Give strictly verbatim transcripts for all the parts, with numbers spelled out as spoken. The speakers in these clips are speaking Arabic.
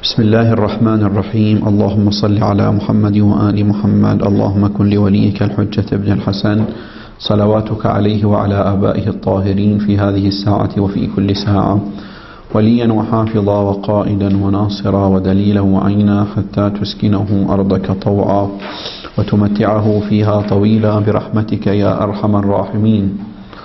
بسم الله الرحمن الرحيم. اللهم صل على محمد وآل محمد. اللهم كن لوليك الحجة ابن الحسن صلواتك عليه وعلى آبائه الطاهرين في هذه الساعة وفي كل ساعة وليا وحافظا وقائدا وناصرا ودليلا وعينا حتى تسكنه أرضك طوعا وتمتعه فيها طويلا برحمتك يا أرحم الراحمين.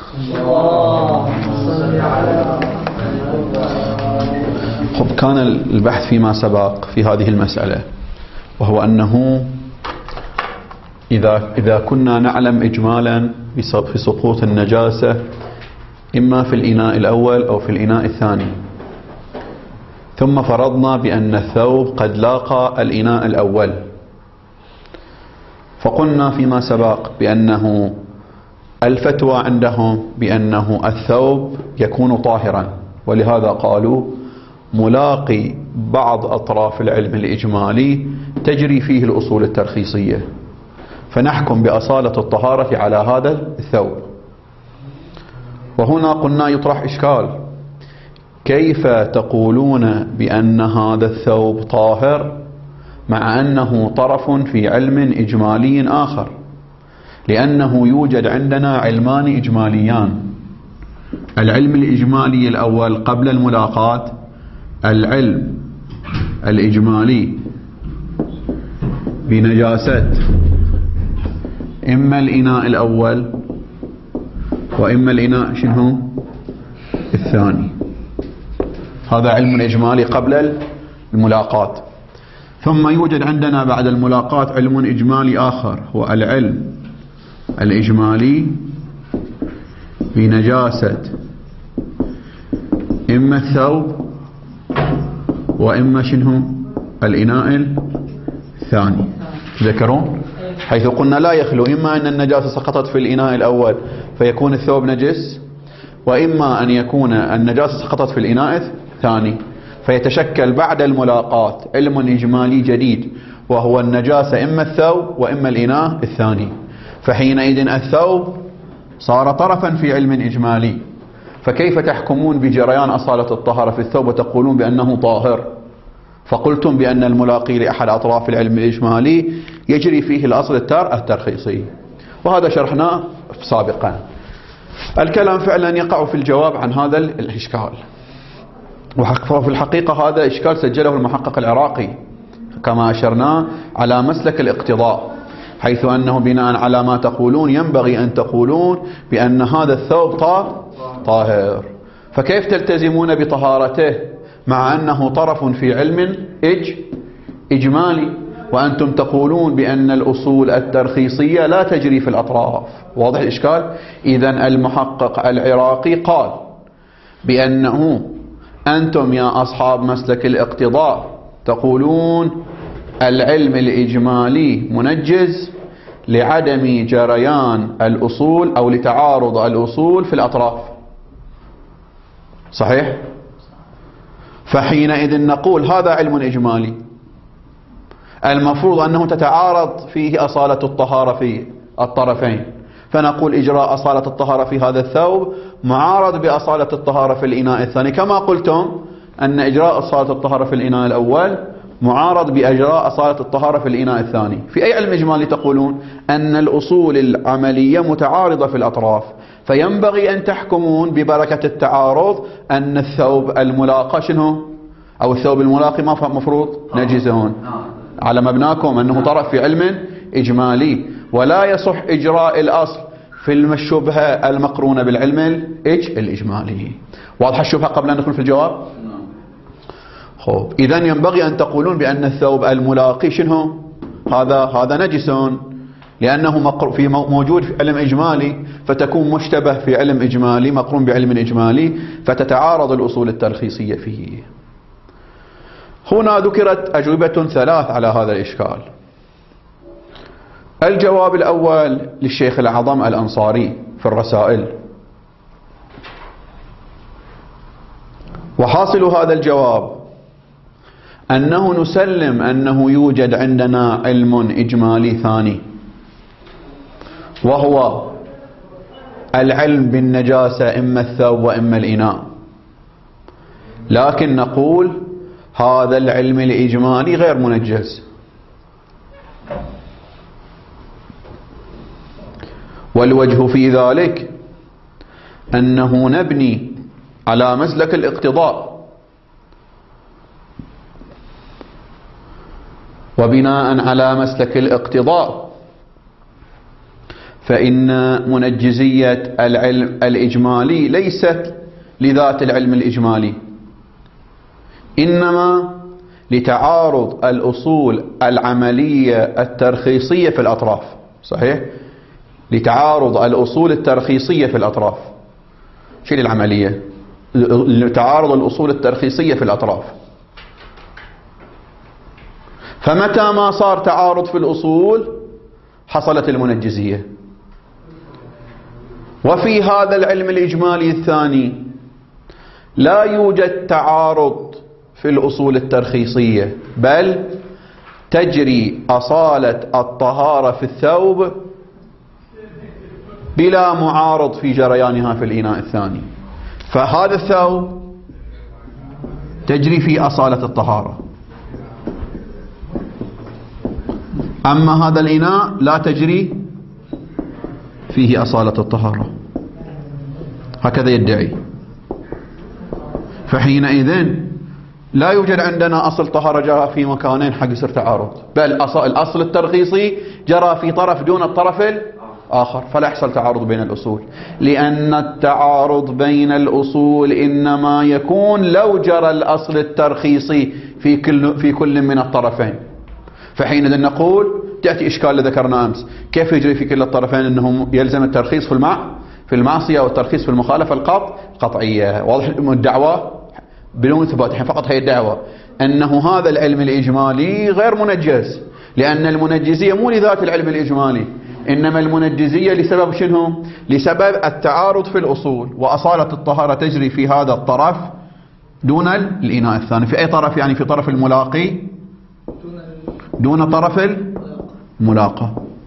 خب، كان البحث فيما سبق في هذه المسألة، وهو أنه إذا إذا كنا نعلم إجمالا في سقوط النجاسة إما في الإناء الأول أو في الإناء الثاني، ثم فرضنا بأن الثوب قد لاقى الإناء الأول، فقلنا فيما سبق بأنه الفتوى عندهم بأنه الثوب يكون طاهرا، ولهذا قالوا ملاقي بعض أطراف العلم الإجمالي تجري فيه الأصول الترخيصية، فنحكم بأصالة الطهارة على هذا الثوب. وهنا قلنا يطرح إشكال: كيف تقولون بأن هذا الثوب طاهر مع أنه طرف في علم إجمالي آخر؟ لأنه يوجد عندنا علمان إجماليان: العلم الإجمالي الأول قبل الملاقات، العلم الإجمالي بنجاسة إما الإناء الأول وإما الإناء شنو الثاني. هذا علم إجمالي قبل الملاقات. ثم يوجد عندنا بعد الملاقات علم إجمالي آخر، هو العلم الإجمالي بنجاسة إما الثوب وإما شنو الإناء الثاني. تذكرون حيث قلنا لا يخلو إما أن النجاسة سقطت في الإناء الأول فيكون الثوب نجس، وإما أن يكون النجاسة سقطت في الإناء الثاني، فيتشكل بعد الملاقات علم إجمالي جديد وهو النجاسة إما الثوب وإما الإناء الثاني. فحينئذ الثوب صار طرفا في علم إجمالي، فكيف تحكمون بجريان أصالة الطهارة في الثوب وتقولون بأنه طاهر؟ فقلتم بأن الملاقي لأحد أطراف العلم الإجمالي يجري فيه الأصل التار الترخيصي، وهذا شرحناه سابقا. الكلام فعلا يقع في الجواب عن هذا الإشكال، وفي الحقيقة هذا إشكال سجله المحقق العراقي كما أشرنا على مسلك الاقتضاء، حيث أنه بناء على ما تقولون ينبغي أن تقولون بأن هذا الثوب طاهر، فكيف تلتزمون بطهارته مع أنه طرف في علم إج إجمالي، وأنتم تقولون بأن الأصول الترخيصية لا تجري في الأطراف؟ واضح الإشكال؟ إذن المحقق العراقي قال بأنه أنتم يا أصحاب مسلك الاقتضاء تقولون العلم الإجمالي منجز لعدم جريان الأصول أو لتعارض الأصول في الأطراف، صحيح؟ فحينئذ نقول هذا علم إجمالي المفروض أنه تتعارض فيه أصالة الطهارة في الطرفين، فنقول إجراء أصالة الطهارة في هذا الثوب معارض بأصالة الطهارة في الإناء الثاني، كما قلتم أن إجراء أصالة الطهارة في الإناء الأول معارض بإجراء أصالة الطهارة في الإناء الثاني. في أي علم إجمالي تقولون أن الأصول العملية متعارضة في الأطراف، فينبغي أن تحكمون ببركة التعارض أن الثوب الملاقى شنو أو الثوب الملاقي ما مفروض نجزون على مبناكم أنه طرف في علم إجمالي، ولا يصح إجراء الأصل في الشبهة المقرونة بالعلم الإج الإجمالي. واضح الشبهة قبل أن ندخل في الجواب؟ خب، إذن ينبغي أن تقولون بأن الثوب الملاقي شنو هذا هذا نجس، لأنه في موجود في علم إجمالي، فتكون مشتبه في علم إجمالي مقرون بعلم إجمالي، فتتعارض الأصول الترخيصية فيه. هنا ذكرت أجوبة ثلاث على هذا الإشكال. الجواب الأول للشيخ الأعظم الأنصاري في الرسائل، وحاصل هذا الجواب أنه نسلم أنه يوجد عندنا علم إجمالي ثاني، وهو العلم بالنجاسة إما الثوب وإما الإناء، لكن نقول هذا العلم الإجمالي غير منجز. والوجه في ذلك أنه نبني على مسلك الاقتضاء، وبناء على مسلك الاقتضاء فإن منجزية العلم الإجمالي ليست لذات العلم الإجمالي، إنما لتعارض الأصول العملية الترخيصية في الأطراف. صحيح؟ لتعارض الأصول الترخيصية في الأطراف. شيل العملية، لتعارض الأصول الترخيصية في الأطراف. فمتى ما صار تعارض في الأصول حصلت المنجزية. وفي هذا العلم الإجمالي الثاني لا يوجد تعارض في الأصول الترخيصية، بل تجري أصالة الطهارة في الثوب بلا معارض في جريانها في الإناء الثاني. فهذا الثوب تجري في أصالة الطهارة، أما هذا الإناء لا تجري فيه أصالة الطهارة، هكذا يدعي. فحينئذ لا يوجد عندنا أصل طهارة جرى في مكانين حق يصير تعارض، بل الأصل الترخيصي جرى في طرف دون الطرف الآخر، فلا يحصل تعارض بين الأصول، لأن التعارض بين الأصول إنما يكون لو جرى الأصل الترخيصي في كل في كل من الطرفين. فحينئذ نقول تأتي إشكال اللي ذكرنا أمس، كيف يجري في كل الطرفين أنه يلزم الترخيص في المع في المعصية والترخيص في المخالفة القط قطعية. واضح الدعوة بدون ثبات، الحين فقط هي الدعوة أنه هذا العلم الإجمالي غير منجز، لأن المنجزية مو لذات العلم الإجمالي، إنما المنجزية لسبب شنو؟ لسبب التعارض في الأصول، وأصالة الطهارة تجري في هذا الطرف دون الإناء الثاني. في أي طرف؟ يعني في طرف الملاقي دون طرف الملاقى.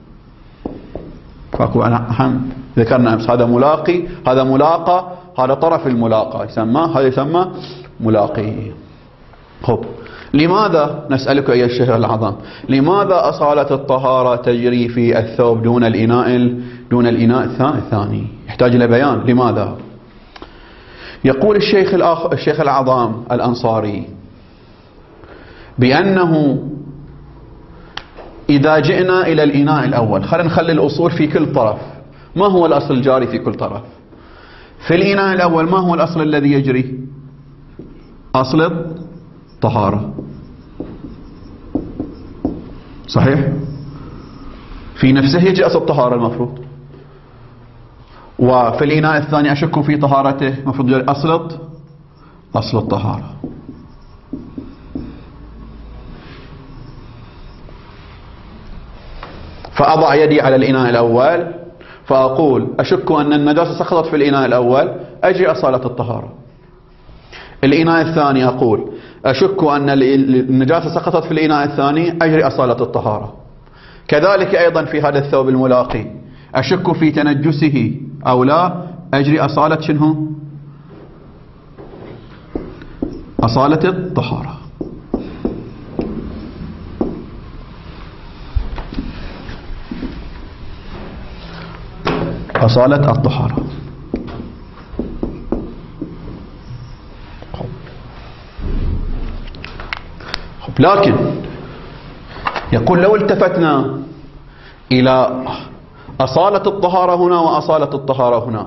فاكو أهم ذكرنا أمس، هذا ملاقي، هذا ملاقى، هذا طرف الملاقى يسمى، هذا يسمى ملاقي. خب، لماذا نسألك أيها الشيخ العظام، لماذا أصالة الطهارة تجري في الثوب دون الإناء دون الإناء الثاني؟ يحتاج إلى بيان لماذا. يقول الشيخ الأخ الشيخ العظام الأنصاري بأنه إذا جئنا إلى الإناء الأول، خلينا نخلي الأصول في كل طرف. ما هو الأصل الجاري في كل طرف؟ في الإناء الأول ما هو الأصل الذي يجري؟ أصل الطهارة. صحيح؟ في نفسه يجري أصل الطهارة المفروض، وفي الإناء الثاني أشك في طهارته المفروض يجري أصل أصل الطهارة. فأضع يدي على الإناء الأول فأقول أشك أن النجاسة سقطت في الإناء الأول، أجري أصالة الطهارة. الإناء الثاني أقول أشك أن النجاسة سقطت في الإناء الثاني، أجري أصالة الطهارة. كذلك أيضا في هذا الثوب الملاقي أشك في تنجسه أو لا، أجري أصالة شنو؟ أصالة الطهارة. أصالة الطهارة. لكن يقول لو التفتنا إلى أصالة الطهارة هنا وأصالة الطهارة هنا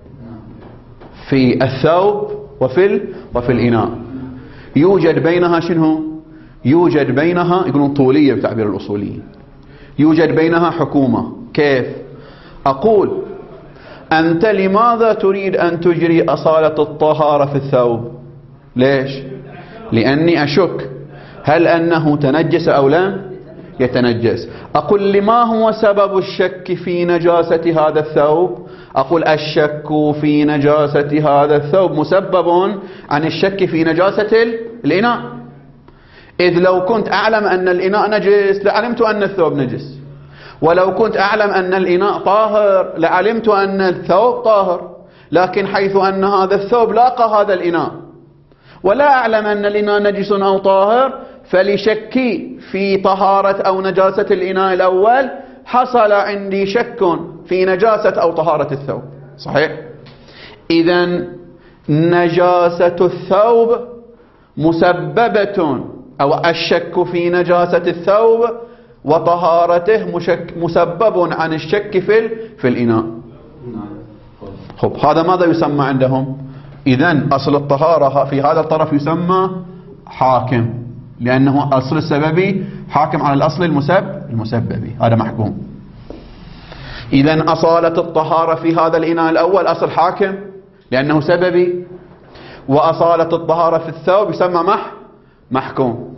في الثوب وفي وفي الإناء، يوجد بينها شنو؟ يوجد بينها، يقولون طولية بتعبير الأصوليين، يوجد بينها حكومة. كيف؟ أقول أنت لماذا تريد أن تجري أصالة الطهارة في الثوب؟ ليش؟ لأني أشك هل أنه تنجس أو لم يتنجس. أقول لما هو سبب الشك في نجاسة هذا الثوب؟ أقول الشك في نجاسة هذا الثوب مسبب عن الشك في نجاسة الإناء، إذ لو كنت أعلم أن الإناء نجس لعلمت أن الثوب نجس، ولو كنت أعلم أن الإناء طاهر لعلمت أن الثوب طاهر. لكن حيث أن هذا الثوب لاقى هذا الإناء ولا أعلم أن الإناء نجس أو طاهر، فلشكي في طهارة أو نجاسة الإناء الأول حصل عندي شك في نجاسة أو طهارة الثوب. صحيح؟ إذن نجاسة الثوب مسببة، أو الشك في نجاسة الثوب وطهارته مشك مسبب عن الشك في في الإناء. خب هذا ماذا يسمى عندهم؟ إذن أصل الطهارة في هذا الطرف يسمى حاكم، لأنه أصل السببي حاكم على الأصل المسبب المسببي، هذا محكوم. إذن أصالة الطهارة في هذا الإناء الأول أصل حاكم لأنه سببي، وأصالة الطهارة في الثوب يسمى مح محكوم،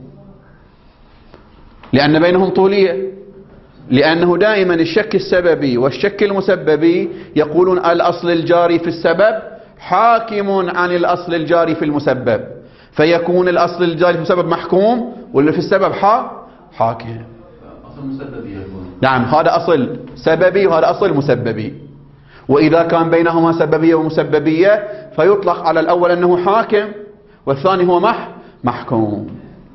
لأن بينهم طولية، لأنه دائما الشك السببي والشك المسببي يقولون الأصل الجاري في السبب حاكم عن الأصل الجاري في المسبب، فيكون الأصل الجاري في المسبب محكوم واللي في السبب حا حاكم. أصل مسببي يكون. نعم، هذا أصل سببي وهذا أصل مسببي، وإذا كان بينهما سببية ومسببية فيطلق على الأول أنه حاكم والثاني هو مح محكوم.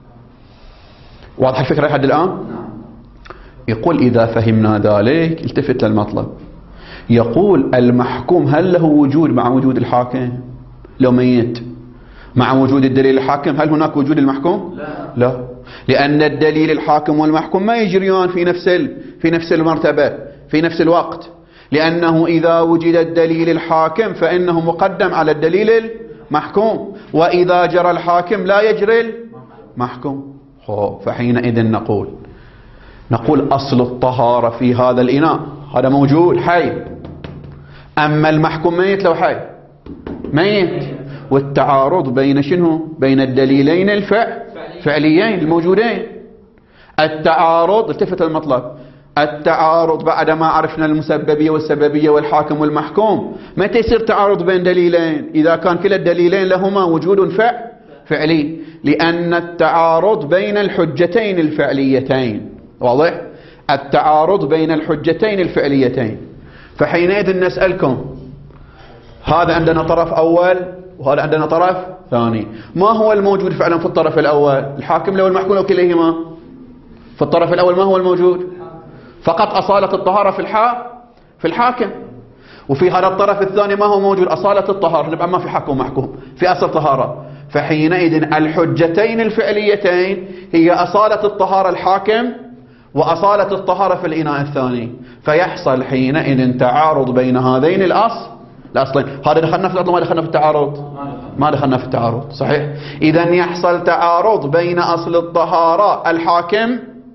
واضح الفكرة لحد الآن؟ يقول إذا فهمنا ذلك التفت للمطلب، يقول المحكوم هل له وجود مع وجود الحاكم؟ لو ميت مع وجود الدليل الحاكم هل هناك وجود المحكوم؟ لا, لا. لأن الدليل الحاكم والمحكوم ما يجريان في نفس في نفس المرتبة في نفس الوقت، لأنه إذا وجد الدليل الحاكم فإنه مقدم على الدليل المحكوم، وإذا جرى الحاكم لا يجري المحكوم. فحينئذ نقول نقول أصل الطهارة في هذا الإناء هذا موجود حي، أما المحكوم ميت. لو حي ميت، والتعارض بين شنو؟ بين الدليلين الفعليين الموجودين. التعارض، التفت المطلب، التعارض بعد ما عرفنا المسببية والسببية والحاكم والمحكوم، متى يصير تعارض بين دليلين؟ إذا كان كلا الدليلين لهما وجود فعل فعلي، لأن التعارض بين الحجتين الفعليتين. واضح؟ التعارض بين الحجتين الفعليتين. فحينئذ نسألكم، هذا عندنا طرف أول وهذا عندنا طرف ثاني، ما هو الموجود فعلا في الطرف الأول؟ الحاكم لو المحكوم أو كليهما؟ في الطرف الأول ما هو الموجود؟ فقط أصالة الطهارة في الحا في الحاكم. وفي هذا الطرف الثاني ما هو موجود؟ أصالة الطهارة، نبقى ما في حكم محكوم، في أصل طهارة. فحينئذ الحجتين الفعليتين هي أصالة الطهارة الحاكم وأصالة الطهارة في الإناء الثاني، فيحصل حينئذ تعارض بين هذين الأصل الأصلين. هذا دخلنا في الأصل ما دخلنا في التعارض؟ ما دخلنا في التعارض. صحيح؟ إذن يحصل تعارض بين أصل الطهارة الحاكم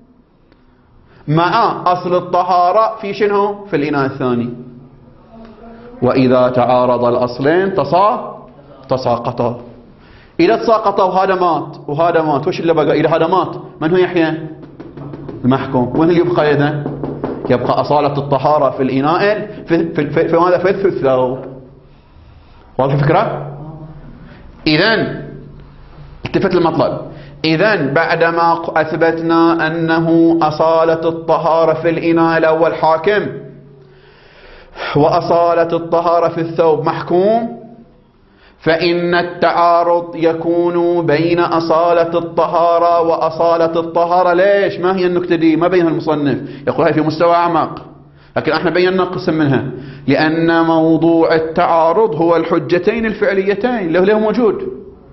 مع أصل الطهارة في شنو؟ في الإناء الثاني. وإذا تعارض الأصلين تصا تساقطا. إذا تساقطا وهذا مات وهذا مات، وش اللي بقى؟ إذا هذا مات من هو يحيى؟ المحكوم. وين اللي يبقى إذن؟ يبقى أصالة الطهارة في الإناء في في في, في ماذا؟ في الثوب. واضح الفكرة؟ إذن التفت المطلب، إذن بعدما أثبتنا أنه أصالة الطهارة في الإناء الأول حاكم وأصالة الطهارة في الثوب محكوم، فإن التعارض يكون بين أصالة الطهارة وأصالة الطهارة. ليش؟ ما هي النكتة دي؟ ما بينها المصنف، يقول هاي في مستوى أعمق، لكن احنا بينا قسم منها، لأن موضوع التعارض هو الحجتين الفعليتين له له موجود.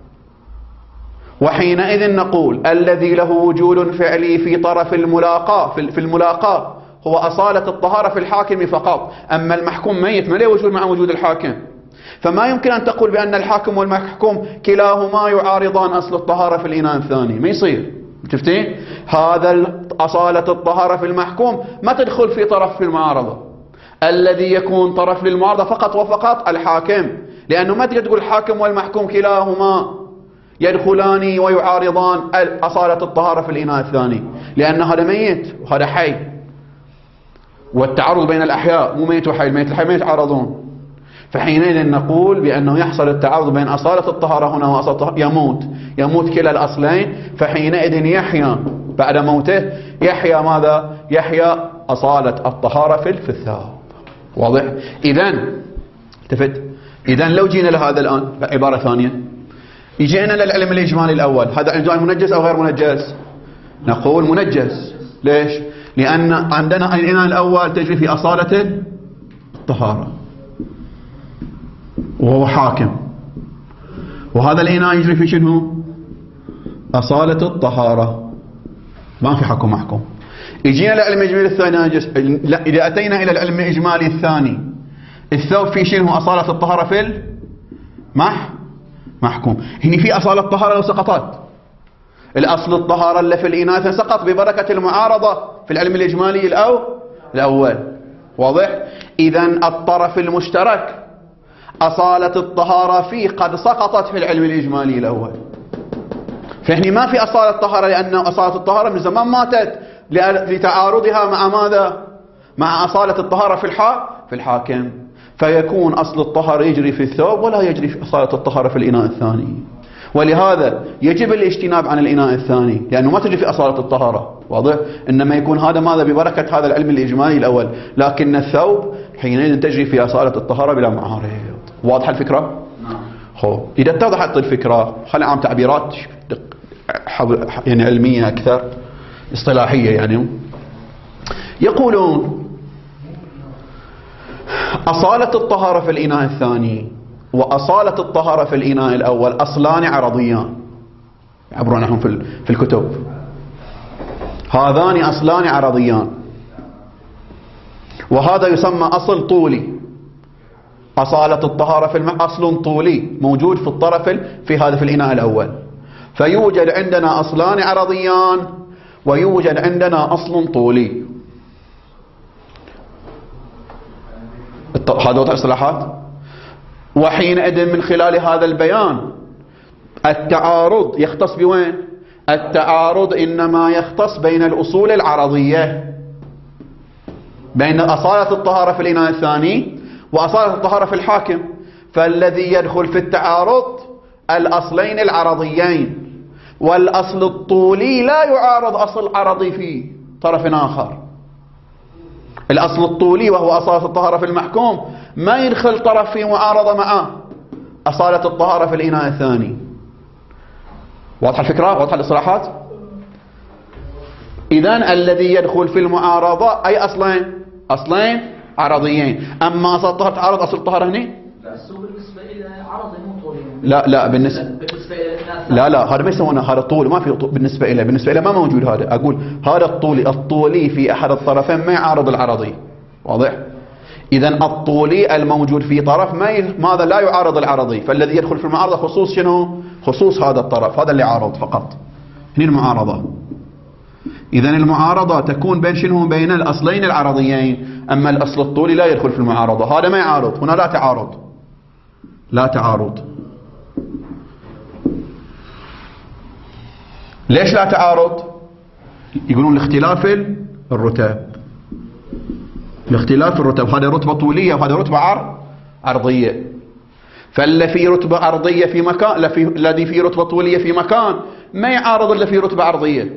وحينئذ نقول الذي له وجود فعلي في طرف الملاقاة في الملاقاة هو أصالة الطهارة في الحاكم فقط، أما المحكوم ميت ما له وجود مع وجود الحاكم. فما يمكن أن تقول بأن الحاكم والمحكوم كلاهما يعارضان أصل الطهارة في الإناء الثاني، ما يصير. شفتين؟ هذا أصالة الطهارة في المحكوم ما تدخل في طرف في المعارضة. الذي يكون طرف للمعارضة فقط وفقط الحاكم، لأنه ما تقدر تقول الحاكم والمحكوم كلاهما يدخلان ويعارضان أصالة الطهارة في الإناء الثاني، لأن هذا ميت وهذا حي، والتعارض بين الأحياء مو ميت وحي، الميت الحي ما يتعارضون. فحينئذ نقول بأنه يحصل التعارض بين أصالة الطهارة هنا وأصالة الطهارة، يموت يموت كلا الأصلين، فحينئذ يحيا بعد موته يحيا ماذا؟ يحيا أصالة الطهارة في الثوب. واضح؟ إذن التفت، إذن لو جينا لهذا الآن عبارة ثانية، يجينا للعلم الإجمالي الأول، هذا الإجمالي منجز أو غير منجز؟ نقول منجز. ليش؟ لأن عندنا الإناء الأول تجري في أصالة الطهارة وهو حاكم، وهذا الإناء يجري في شنو؟ أصالة الطهارة، ما في حكم محكوم. يجينا للعلم الإجمالي الثاني، إذا أتينا إلى العلم الإجمالي الثاني الثوب في شنو؟ أصالة الطهارة في المح محكوم. هنا في أصالة الطهارة لو سقطت، الأصل الطهارة اللي في الإناث سقط ببركة المعارضة في العلم الإجمالي الأو الأول. واضح؟ إذن الطرف المشترك أصالة الطهارة فيه قد سقطت في العلم الإجمالي الأول، فإحنا ما في أصالة الطهارة، لأن أصالة الطهارة من زمان ماتت لتعارضها مع ماذا؟ مع أصالة الطهارة في الحا في الحاكم، فيكون أصل الطهارة يجري في الثوب ولا يجري في أصالة الطهارة في الإناء الثاني. ولهذا يجب الاجتناب عن الإناء الثاني لأنه ما تجري في أصالة الطهارة. واضح؟ إنما يكون هذا ماذا؟ ببركة هذا العلم الإجمالي الأول، لكن الثوب حينئذ تجري في أصالة الطهارة بلا معارض. واضحة الفكرة؟ نعم. خو إذا اتضحت الفكرة خلينا عم تعبيرات يعني علمية أكثر اصطلاحية. يعني يقولون أصالة الطهارة في الإناء الثاني وأصالة الطهارة في الإناء الأول أصلان عرضيان، يعبرون عنهم في الكتب. هذان أصلان عرضيان، وهذا يسمى أصل طولي. أصالة الطهارة في الماء أصل طولي موجود في الطرف في هذا في الإناء الأول، فيوجد عندنا أصلان عرضيان ويوجد عندنا أصل طولي. هذا وضع اصطلاحات. وحينئذ من خلال هذا البيان التعارض يختص بوين؟ التعارض إنما يختص بين الأصول العرضية، بين أصالة الطهارة في الإناء الثاني وأصالة الطهارة في الحاكم. فالذي يدخل في التعارض الأصلين العرضيين، والأصل الطولي لا يعارض أصل عرضي في طرف آخر. الأصل الطولي وهو أصالة الطهارة في المحكوم ما يدخل طرف في معارضة مع أصالة الطهارة في الإناء الثاني. واضحة الفكرة؟ واضحة الاصطلاحات؟ إذن الذي يدخل في المعارضة أي أصلين؟ أصلين عرضيين. أما أصل الطهارة تعارض أصل الطهارة هنا؟ لا، السوق بالنسبة إلى عرضي مو طولي. لا لا بالنسبة بالنسبة إلى لا لا هذا ما يسمونه هذا طول، ما في بالنسبة إليه، بالنسبة إليه ما موجود هذا. أقول هذا الطولي، الطولي في أحد الطرفين ما يعارض العرضي. واضح؟ إذن الطولي الموجود في طرف ما ي... ماذا لا يعارض العرضي، فالذي يدخل في المعارضة خصوص شنو؟ خصوص هذا الطرف، هذا اللي عارض فقط. هنا المعارضة. إذن المعارضة تكون بين شنو؟ بين الأصلين العرضيين. أما الأصل الطولي لا يدخل في المعارضة، هذا ما يعارض. هنا لا تعارض، لا تعارض. ليش لا تعارض؟ يقولون الاختلاف الرتب، الاختلاف الرتب، هذا رتبة طولية وهذا رتبة عر... عرضية. فاللي في رتبة عرضية في مكان، الذي في رتبة طولية في مكان ما يعارض اللي في رتبة عرضية.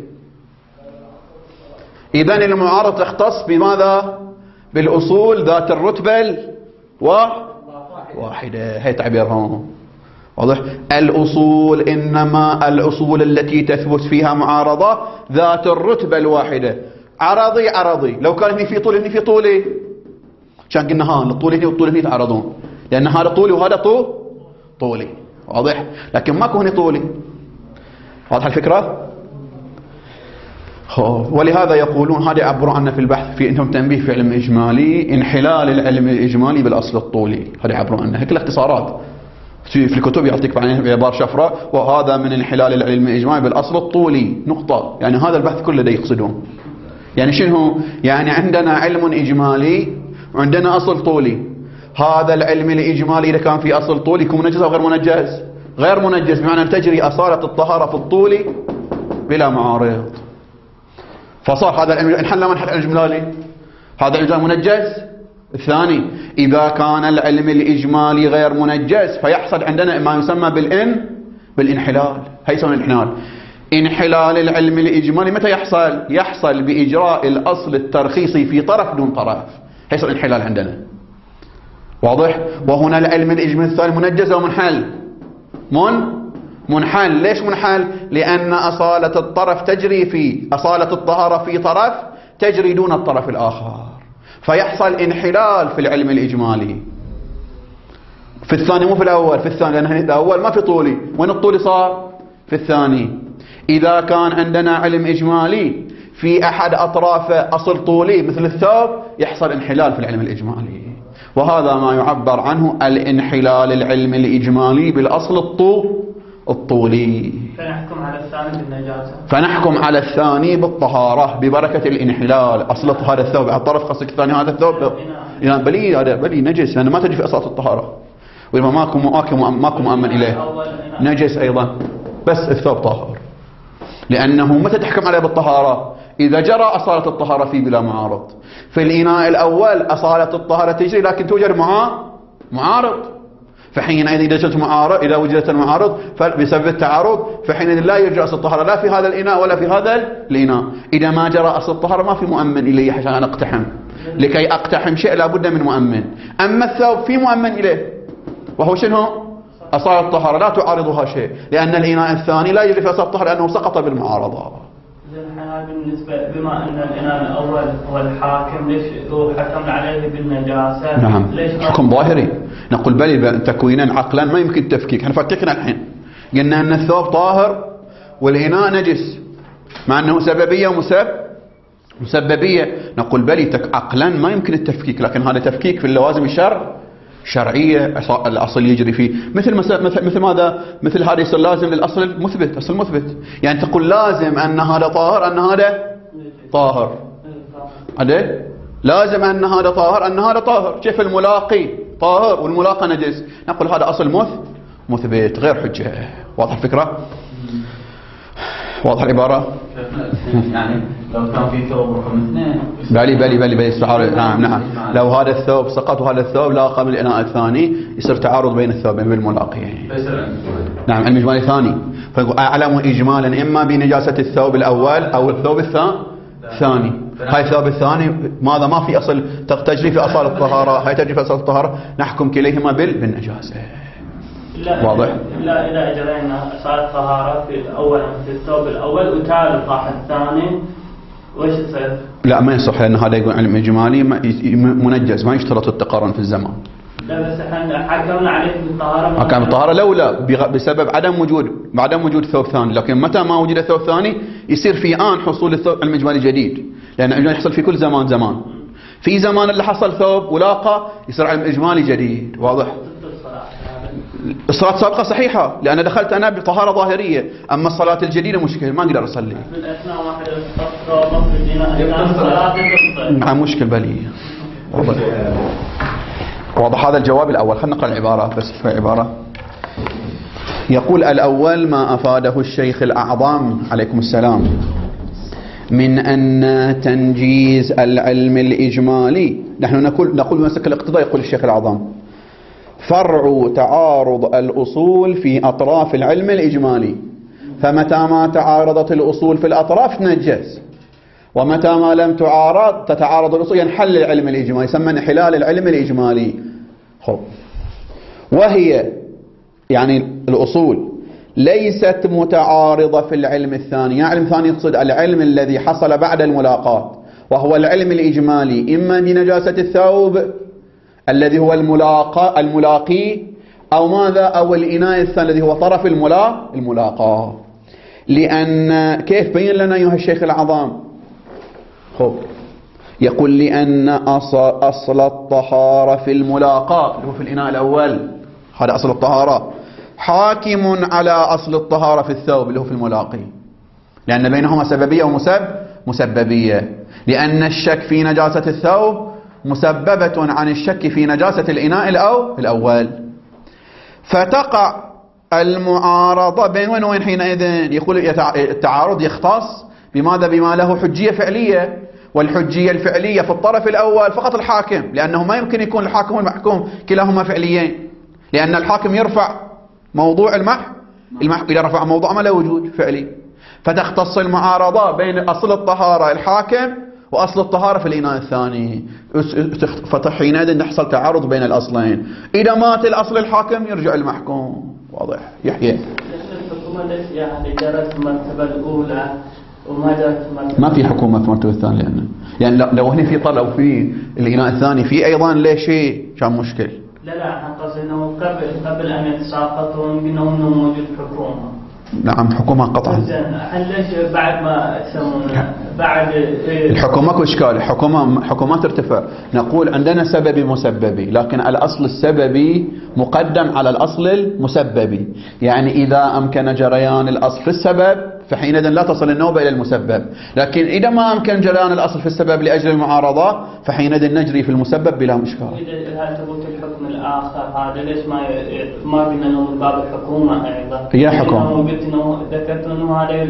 إذن المعارضة تختص بماذا؟ بالأصول ذات الرتبة الواحدة. هي تعبيرهم. واضح؟ الأصول إنما الأصول التي تثبت فيها معارضة ذات الرتبة الواحدة. عرضي عرضي، لو كان هنا في طول هنا في طولي كان قلنا ها الطول هنا والطول هنا يتعارضون، لأن هذا طولي وهذا طول طولي. واضح؟ لكن ماكو هنا طولي. واضح الفكرة؟ ولهذا يقولون هذا يعبروا عنه في البحث في انهم تنبيه في علم اجمالي انحلال العلم الاجمالي بالاصل الطولي. هذا يعبرون عنه هيك الاختصارات في الكتب يعطيك بعبارة شفراء، وهذا من انحلال العلم الاجمالي بالاصل الطولي نقطة. يعني هذا البحث كله ده يقصدون. يعني شنو؟ يعني عندنا علم اجمالي وعندنا اصل طولي. هذا العلم الاجمالي اذا كان في اصل طولي يكون منجز او غير منجز؟ غير منجز، بمعنى ان تجري اصالة الطهارة في الطولي بلا معارض. فصار هذا العلم انحل من حل الإجمالي، هذا العلم منجز. الثاني إذا كان العلم الإجمالي غير منجز فيحصل عندنا ما يسمى بالإن بالانحلال. هي يسمى الانحلال. انحلال العلم الإجمالي متى يحصل؟ يحصل بإجراء الأصل الترخيصي في طرف دون طرف، هيصير الانحلال عندنا. واضح؟ وهنا العلم الإجمالي الثاني منجز أو منحل؟ من منحل. ليش منحل؟ لأن أصالة الطرف تجري في أصالة الطهارة في طرف تجري دون الطرف الآخر، فيحصل انحلال في العلم الإجمالي. في الثاني مو في الأول، في الثاني، لأن الأول ما في طولي، وين الطولي صار؟ في الثاني. إذا كان عندنا علم إجمالي في أحد أطرافه أصل طولي مثل الثوب، يحصل انحلال في العلم الإجمالي، وهذا ما يعبر عنه الانحلال العلمي الإجمالي بالأصل الطول الطولي. فنحكم على الثاني بالنجاسة، فنحكم على الثاني بالطهارة ببركة الانحلال. أصل هذا الثوب على الطرف خاصك الثاني هذا الثوب يعني بلي هذا بلي نجس، لأنه ما تجي في أصالة الطهارة، وإذا ماكو ماكو ماكو مؤمن إليه نجس أيضا، بس الثوب طاهر، لأنه متى تحكم عليه بالطهارة؟ إذا جرى أصالة الطهارة فيه بلا معارض. في الإناء الأول أصالة الطهارة تجري لكن توجد معاه معارض، فحينئذ إذا وجدت معارض إذا وجدت المعارض بسبب التعارض، فحينئذ لا يرجع أصل الطهارة لا في هذا الإناء ولا في هذا الإناء. إذا ما جرى أصل الطهارة ما في مؤمن إليه عشان أقتحم، لكي أقتحم شيء لابد من مؤمن. أما الثوب في مؤمن إليه، وهو شنو؟ أصالة الطهارة لا تعارضها شيء، لأن الإناء الثاني لا يجري في أصالة الطهارة لأنه سقط بالمعارضة. بالنسبة بما أن الإناء الأول هو الحاكم، ليش هو حكم عليه بالنجاسة؟ نعم، حكم ظاهري. نقول بلي تكوينا عقلا ما يمكن تفكيك. احنا فككنا الحين، قلنا أن الثوب طاهر والإناء نجس، مع أنه سببية ومسبب مسببية. نقول بلي تك عقلا ما يمكن التفكيك، لكن هذا تفكيك في اللوازم الشرع شرعية الأصل يجري فيه. مثل مثل مثل ماذا؟ مثل هذا يصير لازم للأصل المثبت، أصل مثبت، يعني تقول لازم أن هذا طاهر أن هذا طاهر، هذا لازم أن هذا طاهر أن هذا طاهر. كيف الملاقي طاهر والملاقى نجس؟ نقول هذا أصل مث مثبت غير حجة. واضح الفكرة؟ واضح العبارة؟ يعني لو كان في ثوب رقم اثنين بالي بالي بالي بالي نعم نعم لو هذا الثوب سقط وهذا الثوب لاقى بالإناء الثاني، يصير تعارض بين الثوبين بالملاقي. نعم، علم إجمالي ثاني. فيقول أعلم إجمالا إما بنجاسة الثوب الأول أو الثوب الثاني. هاي الثوب الثاني ماذا؟ ما في أصل تجري في أصالة الطهارة، هاي تجري في أصالة الطهارة، نحكم كليهما بالنجاسة. واضح؟ لا إذا أجرينا أصالة الطهارة في أولا في الثوب الأول وتالي طاح الثاني، وش يصير؟ لا ما يصح، لأن هذا يقول علم إجمالي منجز، ما يشترط التقارن في الزمان. لا بس احنا حكمنا عليه بالطهارة. حكم بالطهارة لولا بسبب عدم وجود عدم وجود ثوب ثاني، لكن متى ما وجد ثوب ثاني يصير في آن حصول الثوب علم إجمالي جديد، لأن العلم يحصل في كل زمان زمان. في زمان اللي حصل ثوب ولاقى يصير علم إجمالي جديد. واضح؟ الصلاة السابقة صحيحة لأن دخلت أنا بطهارة ظاهرية، أما الصلاة الجديدة مشكلة ما أقدر أصلي. نعم مشكل بلي. واضح. واضح هذا الجواب الأول. خلنا نقرأ العبارة بس في عبارة. يقول الأول ما أفاده الشيخ الأعظم عليكم السلام من أن تنجيز العلم الإجمالي، نحن نقول نقول بمسك الاقتضاء. يقول الشيخ الأعظم فرع تعارض الأصول في أطراف العلم الإجمالي، فمتى ما تعارضت الأصول في الأطراف تنجز، ومتى ما لم تعارض تتعارض الأصول ينحل العلم الإجمالي، يسمى انحلال العلم الإجمالي. خب. وهي يعني الأصول ليست متعارضة في العلم الثاني. يعني علم ثاني يقصد العلم الذي حصل بعد الملاقات، وهو العلم الإجمالي، إما بنجاسة الثوب الذي هو الملاقى الملاقي أو ماذا أو الإناء الثاني الذي هو طرف الملا الملاقى. لأن كيف بين لنا أيها الشيخ العظام؟ خب. يقول لأن أصل, أصل الطهارة في الملاقى اللي هو في الإناء الأول، هذا أصل الطهارة، حاكم على أصل الطهارة في الثوب اللي هو في الملاقي، لأن بينهما سببية ومسب مسببية، لأن الشك في نجاسة الثوب مسببة عن الشك في نجاسة الإناء الأو الأول، فتقع المعارضة بين وين وين حينئذ. يقول التعارض يختص بماذا؟ بما له حجية فعلية، والحجية الفعلية في الطرف الأول فقط الحاكم، لأنه ما يمكن يكون الحاكم والمحكوم كلاهما فعليين، لأن الحاكم يرفع موضوع المح المحكوم إذا رفع موضوع ما له وجود فعلي، فتختص المعارضة بين أصل الطهارة الحاكم وأصل الطهارة في الإناء الثاني، فحينئذ يحصل تعارض بين الأصلين. إذا مات الأصل الحاكم يرجع المحكوم. واضح؟ يحيى الحكومة ليش يعني جرت المرتبة الأولى وما جرت المرتبة ما في حكومة في المرتبة الثانية لأنه يعني لو هنا في طلب في الإناء الثاني في أيضا ليش شيء كان مشكل. لا لا حقص إنه قبل قبل أن يتساقطوا إنه إنه موجود حكومة. نعم حكومة قطعا. هل ليش بعد ما يسمونه بعد الحكومة ماكو إشكال. الحكومة حكومات ترتفع. نقول عندنا سببي مسببي لكن الأصل السببي مقدم على الأصل المسببي. يعني إذا أمكن جريان الأصل في السبب فحينئذ لا تصل النوبة إلى المسبب، لكن إذا ما أمكن جريان الأصل في السبب لأجل المعارضة فحينئذ نجري في المسبب بلا مشكلة. إذا ثبوت الحكم الآخر هذا ليش ما ما قلنا إنه من باب الحكومة أيضا؟ هي حكومة. قلت إنه ذكرت إنه هذا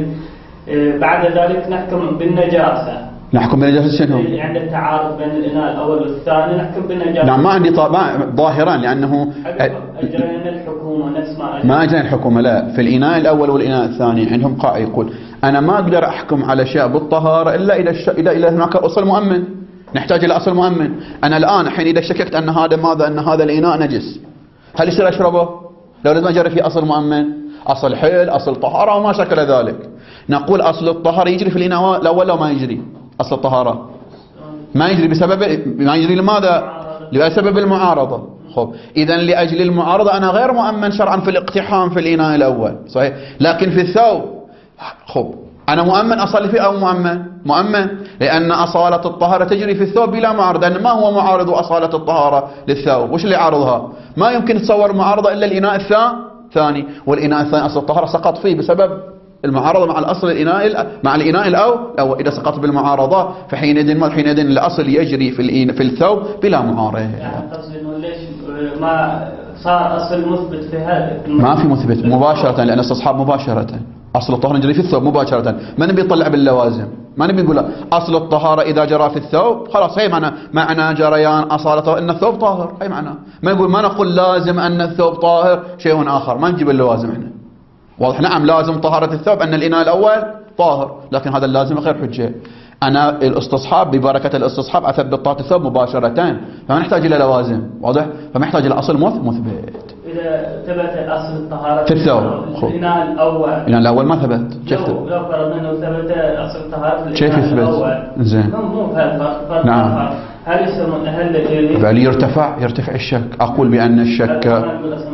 بعد ذلك نحكم بالنجاسة. نحكم بالنجاسة شنو؟ عند التعارض بين الإناء الأول والثاني نحكم بالنجاسة. نعم ما عندي طبعا ظاهرا لأنه أجرينا الحكومة نفس ما ما أجرينا الحكومة. لا في الإناء الأول والإناء الثاني عندهم قاعدة يقول أنا ما أقدر أحكم على شيء بالطهارة إلا إذا الش... إذا إذا هناك أصل مؤمن. نحتاج إلى أصل مؤمن. أنا الآن حين إذا شككت أن هذا ماذا أن هذا الإناء نجس هل يصير أشربه؟ لو لازم أجري في أصل مؤمن أصل حل أصل طهارة وما شكل ذلك. نقول أصل الطهارة يجري في الإناء الأول لو ما يجري أصل الطهارة ما يجري بسبب ما يجري لماذا؟ لسبب المعارضة. خب إذا لأجل المعارضة أنا غير مؤمن شرعا في الاقتحام في الإناء الأول صحيح، لكن في الثوب خب أنا مؤمن أصلي فيه أو مؤمن مؤمن لأن أصالة الطهارة تجري في الثوب بلا معارضة. لأن ما هو معارض أصالة الطهارة للثوب؟ وش اللي يعارضها؟ ما يمكن تصور معارضة إلا الإناء الثاني، والإناء الثاني أصل الطهارة سقط فيه بسبب المعارضة مع الأصل الإناء مع الإناء الأول أو إذا سقط بالمعارضة فحينئذ ما حينئذ الأصل يجري في في الثوب بلا معارضة. يعني قصدي إنه ليش ما صار أصل مثبت في هذا؟ ما في مثبت مباشرة لأن استصحاب مباشرة. أصل الطهارة يجري في الثوب مباشرة. ما نبي نطلع باللوازم ما نبي نقول أصل الطهارة إذا جرى في الثوب خلاص هي معنى معنى جريان أصالته أن الثوب طاهر. هي معنى ما نقول ما نقول لازم أن الثوب طاهر شيء آخر ما نجيب اللوازم هنا. واضح نعم لازم طهارة الثوب أن الإناء الأول طاهر لكن هذا اللازم غير حجة. أنا الاستصحاب ببركة الاستصحاب أثبت طهارة الثوب مباشرة فما نحتاج إلى لوازم. واضح فما يحتاج إلى أصل مثبت. إذا ثبت أصل الطهارة في الثوب الإناء الأول الإناء الأول ما ثبت كيف ثبت؟ لو فرضنا أنه ثبت أصل الطهارة كيف يثبت؟ زين مو بهالفرق. نعم هل يسمون هل فعلي يرتفع يرتفع الشك. أقول بأن الشك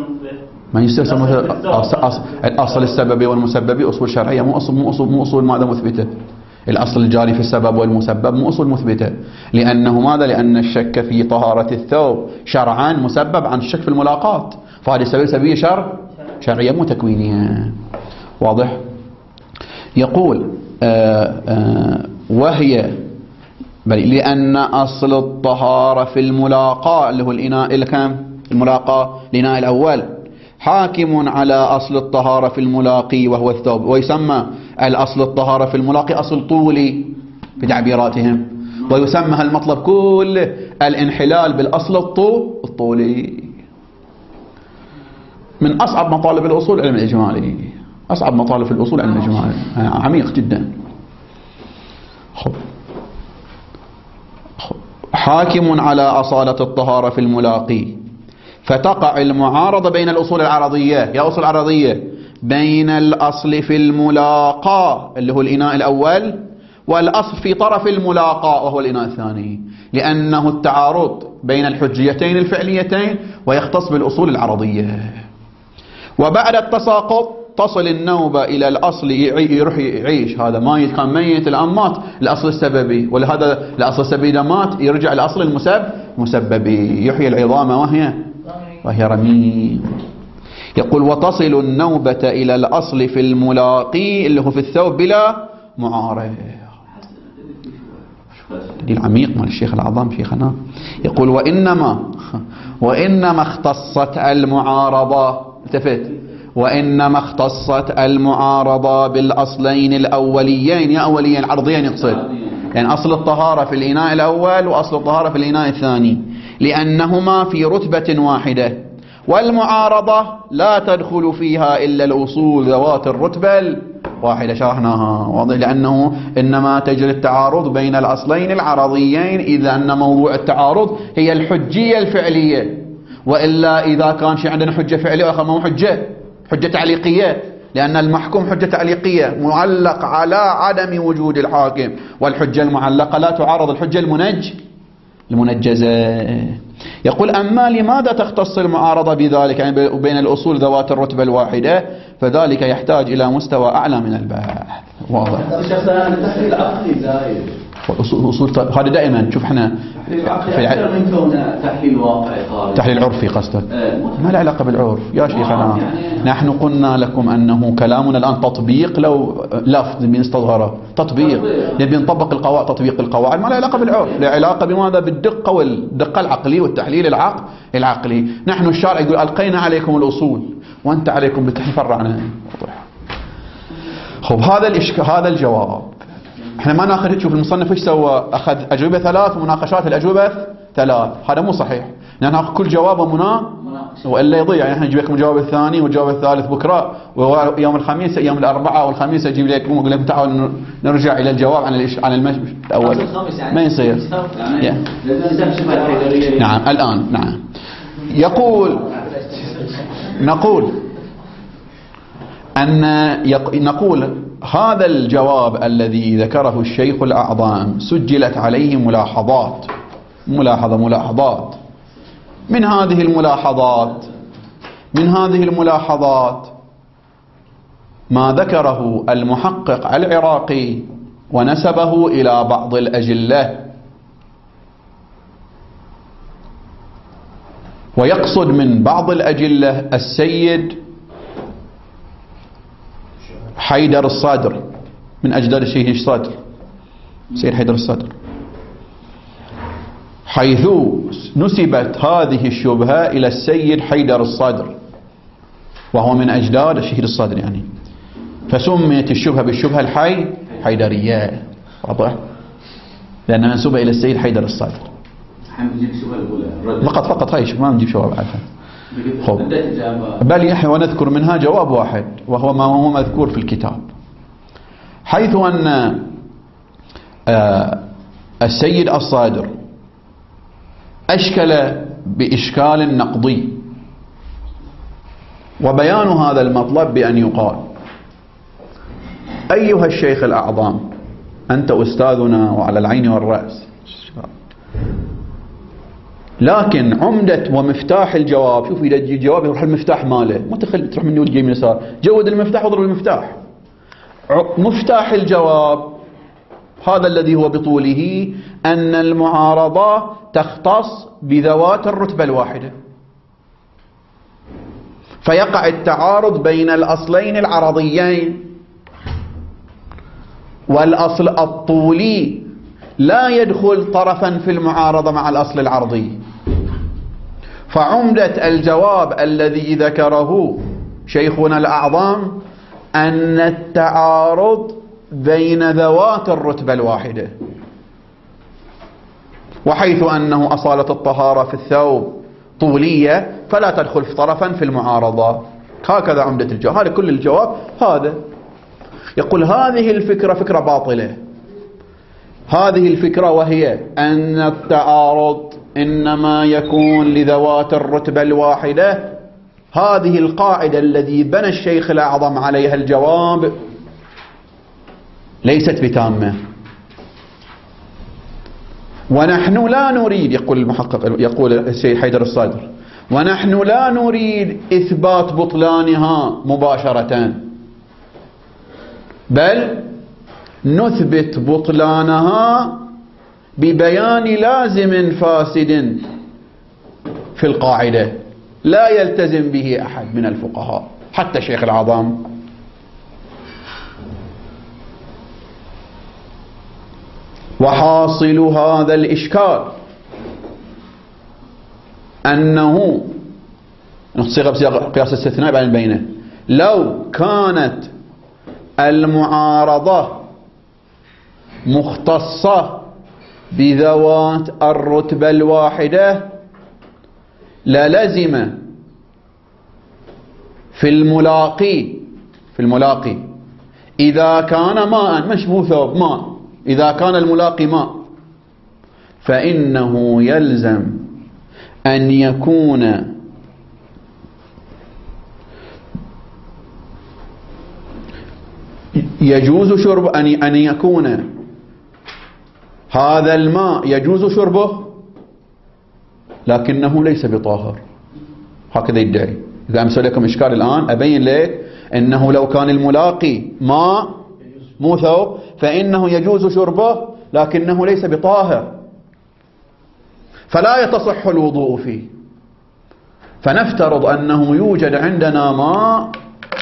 ما يصير الأصل السببي والمسببي أصول شرعية مو أصول مو أصول مو أصول ماذا مثبتة. الأصل الجاري في السبب والمسبب مو أصول مثبتة لأنه ماذا؟ لأن الشك في طهارة الثوب شرعا مسبب عن الشك في الملاقاة فهذه سبيل سبيل شرع شرعية مو تكوينية. واضح؟ يقول آآ آآ وهي بل لأن أصل الطهارة في الملاقاة اللي هو الإناء الكام الملاقاة الإناء الأول حاكم على أصل الطهارة في الملاقي وهو الثوب. ويسمى الأصل الطهارة في الملاقي أصل طولي بتعبيراتهم ويسمى المطلب كله الانحلال بالأصل الطول الطولي. من أصعب مطالب الأصول علم الإجمالي. أصعب مطالب في الأصول علم الإجمالي عميق جدا. خب. حاكم على أصالة الطهارة في الملاقي فتقع المعارضة بين الأصول العرضية. يا أصول عرضية بين الأصل في الملاقاة اللي هو الإناء الأول والأصل في طرف الملاقاة وهو الإناء الثاني لأنه التعارض بين الحجيتين الفعليتين ويختص بالأصول العرضية. وبعد التساقط تصل النوبة إلى الأصل يروح يعيش هذا ميت كان ميت الآن مات الأصل السببي ولهذا الأصل السببي إذا مات يرجع الأصل المسبب مسببي يحيي العظام وهي وهي رميم. يقول وتصل النوبة إلى الأصل في الملاقي اللي هو في الثوب بلا معارض. دي العميق مال الشيخ العظام شيخنا. يقول وإنما وإنما اختصت المعارضة التفت وإنما اختصت المعارضة بالأصلين الأوليين يا أوليين عرضيين يقصد يعني أصل الطهارة في الإناء الأول وأصل الطهارة في الإناء الثاني لأنهما في رتبة واحدة والمعارضة لا تدخل فيها إلا الأصول ذوات الرتبة الواحدة شرحناها واضح لأنه إنما تجري التعارض بين الأصلين العرضيين إذا أن موضوع التعارض هي الحجية الفعلية وإلا إذا كان شيء عندنا حجة فعلية وآخر ما هو حجة حجة تعليقية لأن المحكوم حجة تعليقية معلق على عدم وجود الحاكم، والحجة المعلقة لا تعارض الحجة المنج المنجزة. يقول أما لماذا تختص المعارضة بذلك يعني بين الأصول ذوات الرتبة الواحدة، فذلك يحتاج إلى مستوى أعلى من البحث. واضح. التحليل العقلي زايد. أصول هذا دائما شوف احنا في أكثر من كونه تحليل واقعي خارج. تحليل عرفي قصدك؟ ما له علاقة بالعرف يا شيخنا. يعني نحن قلنا لكم أنه كلامنا الآن تطبيق، لو لفظ من استظهره تطبيق، نبي نطبق القواعد، تطبيق القواعد ما له علاقة بالعرف، له علاقة بماذا؟ بالدقة والدقة العقلية والتحليل العقل العقلي. نحن الشارع يقول ألقينا عليكم الأصول وأنت عليكم بالتحليل فرعنا. خب هذا الإشكال، هذا الجواب احنا ما ناخذ. شوف المصنف ايش سوى، اخذ اجوبه ثلاث ومناقشات الاجوبه ثلاث، هذا مو صحيح. لان ناخذ كل جواب ومنا والا يضيع. يعني احنا نجيب لكم الجواب الثاني والجواب الثالث بكره، ويوم الخميس يوم الاربعاء والخميس اجيب لكم واقول لكم تعالوا نرجع الى الجواب عن عن المش الاول. ما يصير يعني. نعم الان نعم. يقول نقول أن يق... نقول هذا الجواب الذي ذكره الشيخ الأعظم سجلت عليه ملاحظات ملاحظة ملاحظات من هذه الملاحظات من هذه الملاحظات ما ذكره المحقق العراقي ونسبه إلى بعض الأجلة، ويقصد من بعض الأجلة السيد حيدر الصادر من أجداد الشيخ الصادر، سيد حيدر الصادر، حيث نسبت هذه الشبهة إلى السيد حيدر الصادر وهو من أجداد الشيخ الصادر يعني، فسميت الشبهة بالشبهة الحي حيدرية. واضح؟ لأنها منسوبة إلى السيد حيدر الصادر. فقط فقط هاي ما نجيب شباب عنها. بل يحيى ونذكر منها جواب واحد وهو ما هو مذكور في الكتاب، حيث أن السيد الصادر أشكل بإشكال نقضي، وبيان هذا المطلب بأن يقال: أيها الشيخ الأعظم، أنت أستاذنا وعلى العين والرأس، لكن عمدة ومفتاح الجواب، شوف إذا تجي الجواب يروح المفتاح ماله، ما تخلي تروح من يمين من يسار، جود المفتاح واضرب المفتاح. مفتاح الجواب هذا الذي هو بطوله أن المعارضة تختص بذوات الرتبة الواحدة، فيقع التعارض بين الأصلين العرضيين، والأصل الطولي لا يدخل طرفا في المعارضة مع الأصل العرضي. فعمدة الجواب الذي ذكره شيخنا الأعظم أن التعارض بين ذوات الرتبة الواحدة، وحيث أنه أصالة الطهارة في الثوب طولية فلا تدخل في طرفا في المعارضة. هكذا عمدة الجواب، هذا كل الجواب. هذا يقول هذه الفكرة فكرة باطلة، هذه الفكرة وهي أن التعارض إنما يكون لذوات الرتبة الواحدة، هذه القاعدة الذي بنى الشيخ الأعظم عليها الجواب ليست بتامة. ونحن لا نريد، يقول المحقق، يقول السيد حيدر الصادر، ونحن لا نريد إثبات بطلانها مباشرة، بل نثبت بطلانها ببيان لازم فاسد في القاعدة لا يلتزم به أحد من الفقهاء حتى الشيخ الأعظم. وحاصل هذا الإشكال أنه نصيغ بصيغة قياس استثناء بين بينه، لو كانت المعارضة مختصة بذوات الرتبة الواحدة للزم في الملاقي في الملاقي إذا كان ماء، مش مو ثوب، ماء، إذا كان الملاقي ماء فإنه يلزم أن يكون يجوز شرب أن أن يكون هذا الماء يجوز شربه لكنه ليس بطاهر، هكذا يدعي. إذا أمثل لكم إشكال الآن أبين لك أنه لو كان الملاقي ماء مو ثوب فإنه يجوز شربه لكنه ليس بطاهر، فلا يتصح الوضوء فيه. فنفترض أنه يوجد عندنا ماء،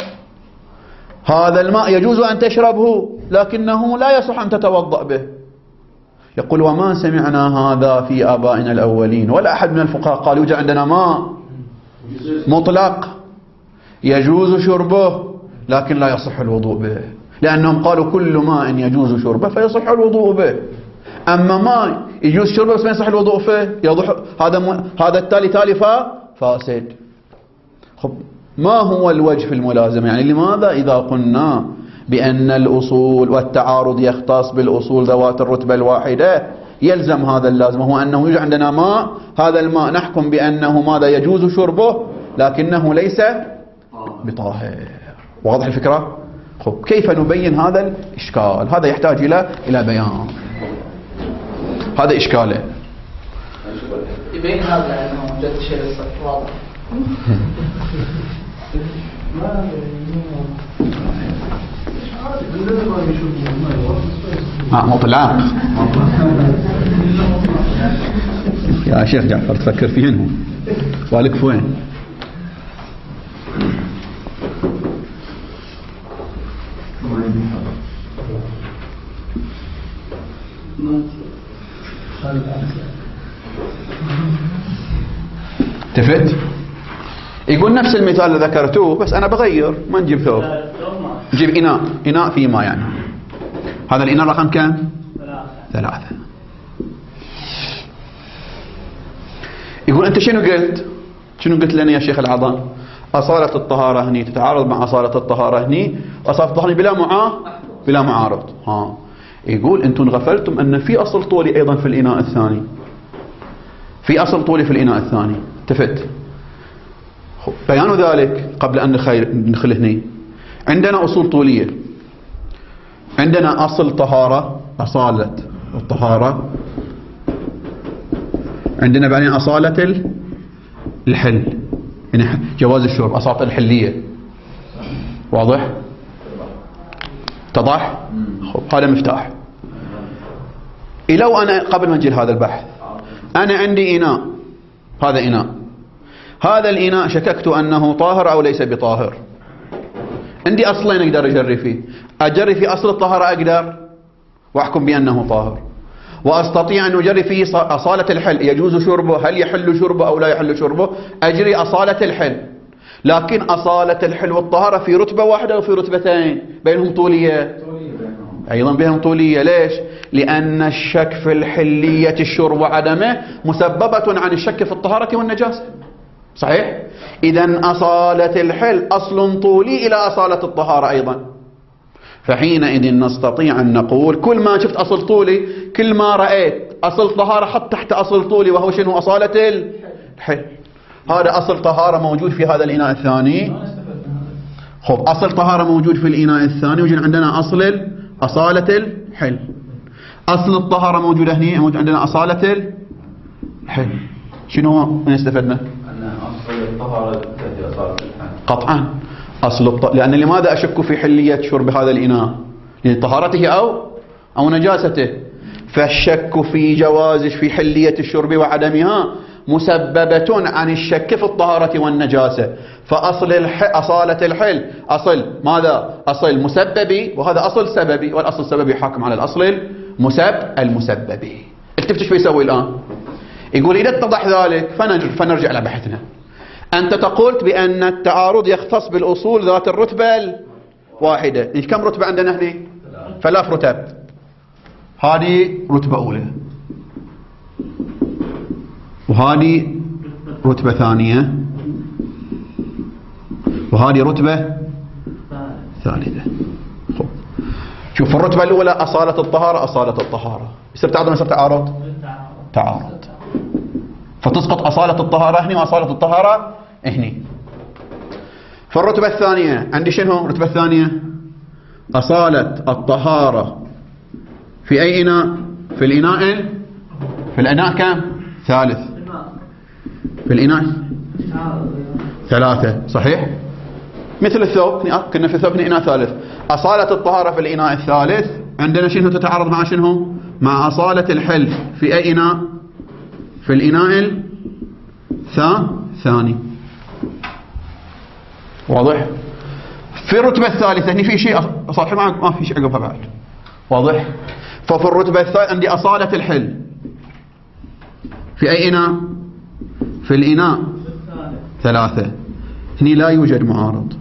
هذا الماء يجوز أن تشربه لكنه لا يصح أن تتوضأ به. يقول وما سمعنا هذا في آبائنا الأولين، ولا أحد من الفقهاء قال يوجد عندنا ماء مطلق يجوز شربه لكن لا يصح الوضوء به، لأنهم قالوا كل ماء يجوز شربه فيصح الوضوء به. أما ماء يجوز شربه بس ما يصح الوضوء فيه يضح هذا م... هذا التالي تالي فاسد. خب ما هو الوجه في الملازمة؟ يعني لماذا إذا قلنا بأن الأصول والتعارض يختص بالأصول ذوات الرتبة الواحدة يلزم هذا اللازم، هو أنه يوجد عندنا ماء، هذا الماء نحكم بأنه ماذا يجوز شربه لكنه ليس بطاهر. واضح الفكرة؟ خب كيف نبين هذا الإشكال؟ هذا يحتاج إلى إلى بيان. هذا إشكاله. يبين هذا أنه جد شيء واضح. آه مطلق. يا شيخ جعفر تفكر فيهن والك وين؟ تفت؟ يقول نفس المثال اللي ذكرتوه بس أنا بغير، ما نجيب ثوب، نجيب إناء، إناء فيه ماء. يعني هذا الإناء رقم كم؟ ثلاثة. يقول أنت شنو قلت؟ شنو قلت لنا يا شيخ العظام؟ أصالة الطهارة هني تتعارض مع أصالة الطهارة هني، وأصالة الطهارة بلا معا بلا معارض. ها يقول أنتم غفلتم أن في أصل طولي أيضا في الإناء الثاني، في أصل طولي في الإناء الثاني. تفت؟ بيان ذلك قبل أن ندخل هني. عندنا أصول طولية، عندنا أصل طهارة، أصالة الطهارة، عندنا بعدين أصالة الحل، يعني جواز الشرب، أصالة الحلية. واضح؟ اتضح؟ هذا مفتاح. لو أنا قبل ما نجي لهذا البحث أنا عندي إناء، هذا إناء، هذا الإناء شككت أنه طاهر أو ليس بطاهر، عندي أصلين أقدر أجري فيه، أجري في أصل الطهارة أقدر وأحكم بأنه طاهر، وأستطيع أن أجري فيه أصالة الحل، يجوز شربه، هل يحل شربه أو لا يحل شربه، أجري أصالة الحل. لكن أصالة الحل والطهارة في رتبة واحدة أو في رتبتين بينهم طولية، أيضا بينهم طولية. ليش؟ لأن الشك في الحلية الشرب وعدمه مسببة عن الشك في الطهارة والنجاسة. صحيح؟ إذن أصالة الحل أصل طولي إلى أصالة الطهارة أيضا. فحينئذ نستطيع أن نقول كل ما شفت أصل طولي، كل ما رأيت أصل طهارة حط تحت أصل طولي وهو شنو؟ أصالة الحل. هذا أصل طهارة موجود في هذا الإناء الثاني. خب أصل طهارة موجود في الإناء الثاني، وجد عندنا أصل أصالة الحل. أصل الطهارة موجودة هنا، موجود عندنا أصالة الحل. شنو من استفدنا؟ أن أصل الطهارة تأتي أصالة الحل. قطعا أصل الط... لأن لماذا أشك في حلية شرب هذا الإناء؟ لطهارته أو أو نجاسته. فالشك في جواز في حلية الشرب وعدمها مسببة عن الشك في الطهارة والنجاسة. فأصل الح... أصالة الحل أصل ماذا؟ أصل مسببي، وهذا أصل سببي، والأصل السببي حاكم على الأصل المسب المسببي. التفت ايش بيسوي الآن؟ يقول إذا اتضح ذلك فنرجع, فنرجع إلى بحثنا. أنت قلت بأن التعارض يختص بالأصول ذات الرتبة الواحدة. كم رتبة عندنا هنا؟ ثلاث رتب. هذه رتبة أولى، وهذه رتبة ثانية، وهذه رتبة ثالثة. خب شوف الرتبة الأولى أصالة الطهارة، أصالة الطهارة يصير تعارض يصير تعارض تعارض فتسقط أصالة الطهارة هنا وأصالة الطهارة هنا. فالرتبة الثانية عندي شنو؟ الرتبة الثانية أصالة الطهارة في أي إناء؟ في الإناء في الإناء كم؟ ثالث. في الإناء ثلاثة، صحيح؟ مثل الثوب، كنا في الثوب إناء ثالث. أصالة الطهارة في الإناء الثالث عندنا شنو تتعارض مع شنو؟ مع أصالة الحل في أي إناء؟ في الإناء الثاني. واضح؟ في الرتبة الثالثة هني في شيء صحيح ما في شيء عقبها بعد. واضح؟ ففي الرتبة الثالثة عندي أصالة الحل في أي إناء؟ في الإناء ثلاثة. هني لا يوجد معارض.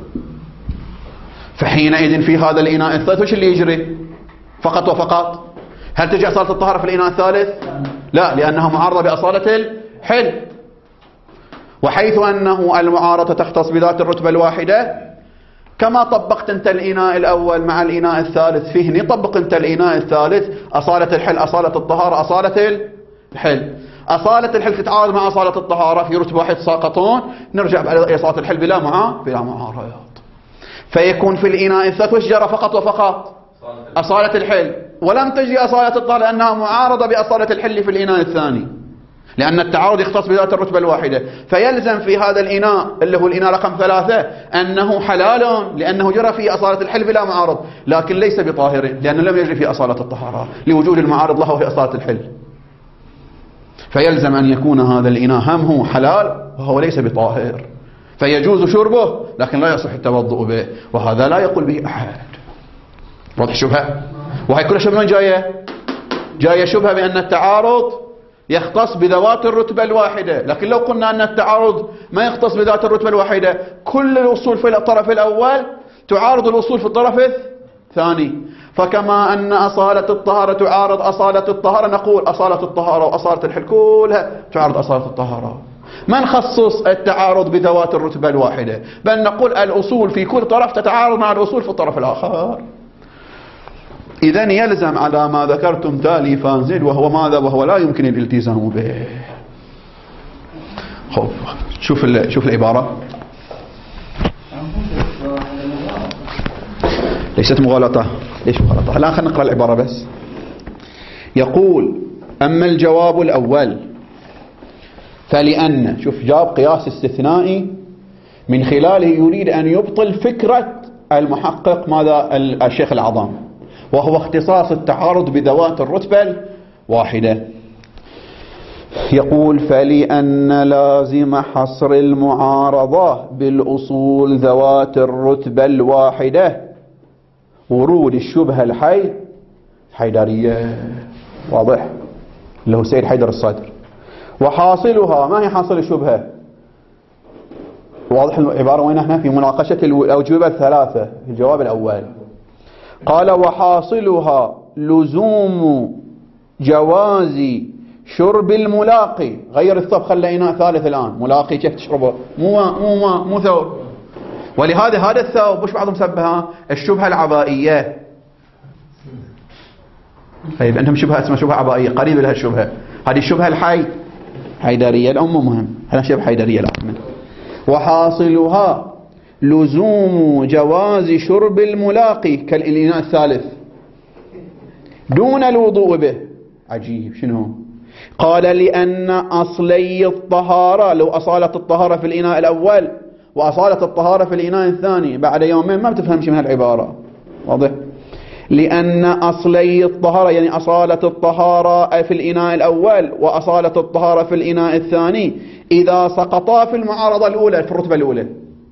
فحينئذ في هذا الإناء الثالث وش اللي يجري؟ فقط وفقط هل تجي أصالة الطهارة في الإناء الثالث؟ لا، لأنها معارضة بأصالة الحل. وحيث أنه المعارضة تختص بذات الرتبة الواحدة، كما طبقت أنت الإناء الأول مع الإناء الثالث، فيه نطبق أنت الإناء الثالث أصالة الحل أصالة الطهارة أصالة الحل. أصالة الحل تتعارض مع أصالة الطهارة في رتبة واحد ساقطون، نرجع على أصالة الحل بلا معارض بلا معارض. فيكون في الإناء الثالث وش جرى فقط وفقط؟ أصالة الحل، ولم تجي أصالة الطهارة لأنها معارضة بأصالة الحل في الإناء الثاني، لأن التعارض يختص بذات الرتبة الواحدة. فيلزم في هذا الإناء اللي هو الإناء رقم ثلاثة أنه حلال لأنه جرى فيه أصالة الحل بلا معارض، لكن ليس بطاهر لأنه لم يجري فيه أصالة الطهارة لوجود المعارض له في أصالة الحل. فيلزم أن يكون هذا الإناء هم هو حلال وهو ليس بطاهر، فيجوز شربه لكن لا يصح التوضؤ به، وهذا لا يقول به أحد. واضح الشبهة؟ وهي كل شبهة من جاية؟ جاية شبهة بأن التعارض يختص بذوات الرتبة الواحدة، لكن لو قلنا أن التعارض ما يختص بذات الرتبة الواحدة، كل الوصول في الطرف الأول تعارض الوصول في الطرف الثاني. فكما أن أصالة الطهارة تعارض أصالة الطهارة، نقول أصالة الطهارة وأصالة الحل كلها تعارض أصالة الطهارة. ما نخصص التعارض بذوات الرتبة الواحدة، بل نقول الأصول في كل طرف تتعارض مع الأصول في الطرف الآخر. إذن يلزم على ما ذكرتم تالي فانزل، وهو ماذا؟ وهو لا يمكن الالتزام به. خوف. شوف شوف العبارة، ليست مغالطة. ليش مغالطة؟ الآن خلينا نقرأ العبارة بس. يقول: أما الجواب الأول فلأن، شوف جاب قياس استثنائي من خلاله يريد أن يبطل فكرة المحقق ماذا الشيخ العظام، وهو اختصاص التعارض بذوات الرتبة الواحدة. يقول: فلأن لازم حصر المعارضة بالأصول ذوات الرتبة الواحدة ورود الشبهة الحي حيدرية. واضح؟ اللي هو سيد حيدر الصدر. وحاصلها، ما هي حاصل الشبهة؟ واضح العبارة وين احنا؟ في مناقشة الأوجوبة الثلاثة في الجواب الأول. قال: وحاصلها لزوم جواز شرب الملاقي. غير الثوب، خلى إناء ثالث الآن. ملاقي كيف تشربه؟ مو مو مو, مو ثوب. ولهذا هذا الثوب وش بعضهم سبها؟ الشبهة العبائية. طيب عندهم شبهة اسمها شبهة عبائية قريبة لها الشبهة. هذه الشبهة الحي حيدرية. الأم مهم، هذا شبهة حيدرية الآن. وحاصلها لزوم جواز شرب الملاقي كالإناء الثالث دون الوضوء به. عجيب. شنو؟ قال: لأن أصلي الطهارة، لو أصالة الطهارة في الإناء الأول وأصالة الطهارة في الإناء الثاني بعد يومين ما بتفهمش من هالعبارة. واضح؟ لأن أصلي الطهارة يعني أصالة الطهارة في الإناء الأول وأصالة الطهارة في الإناء الثاني إذا سقطا في المعارضة الأولى في الرتبة الأولى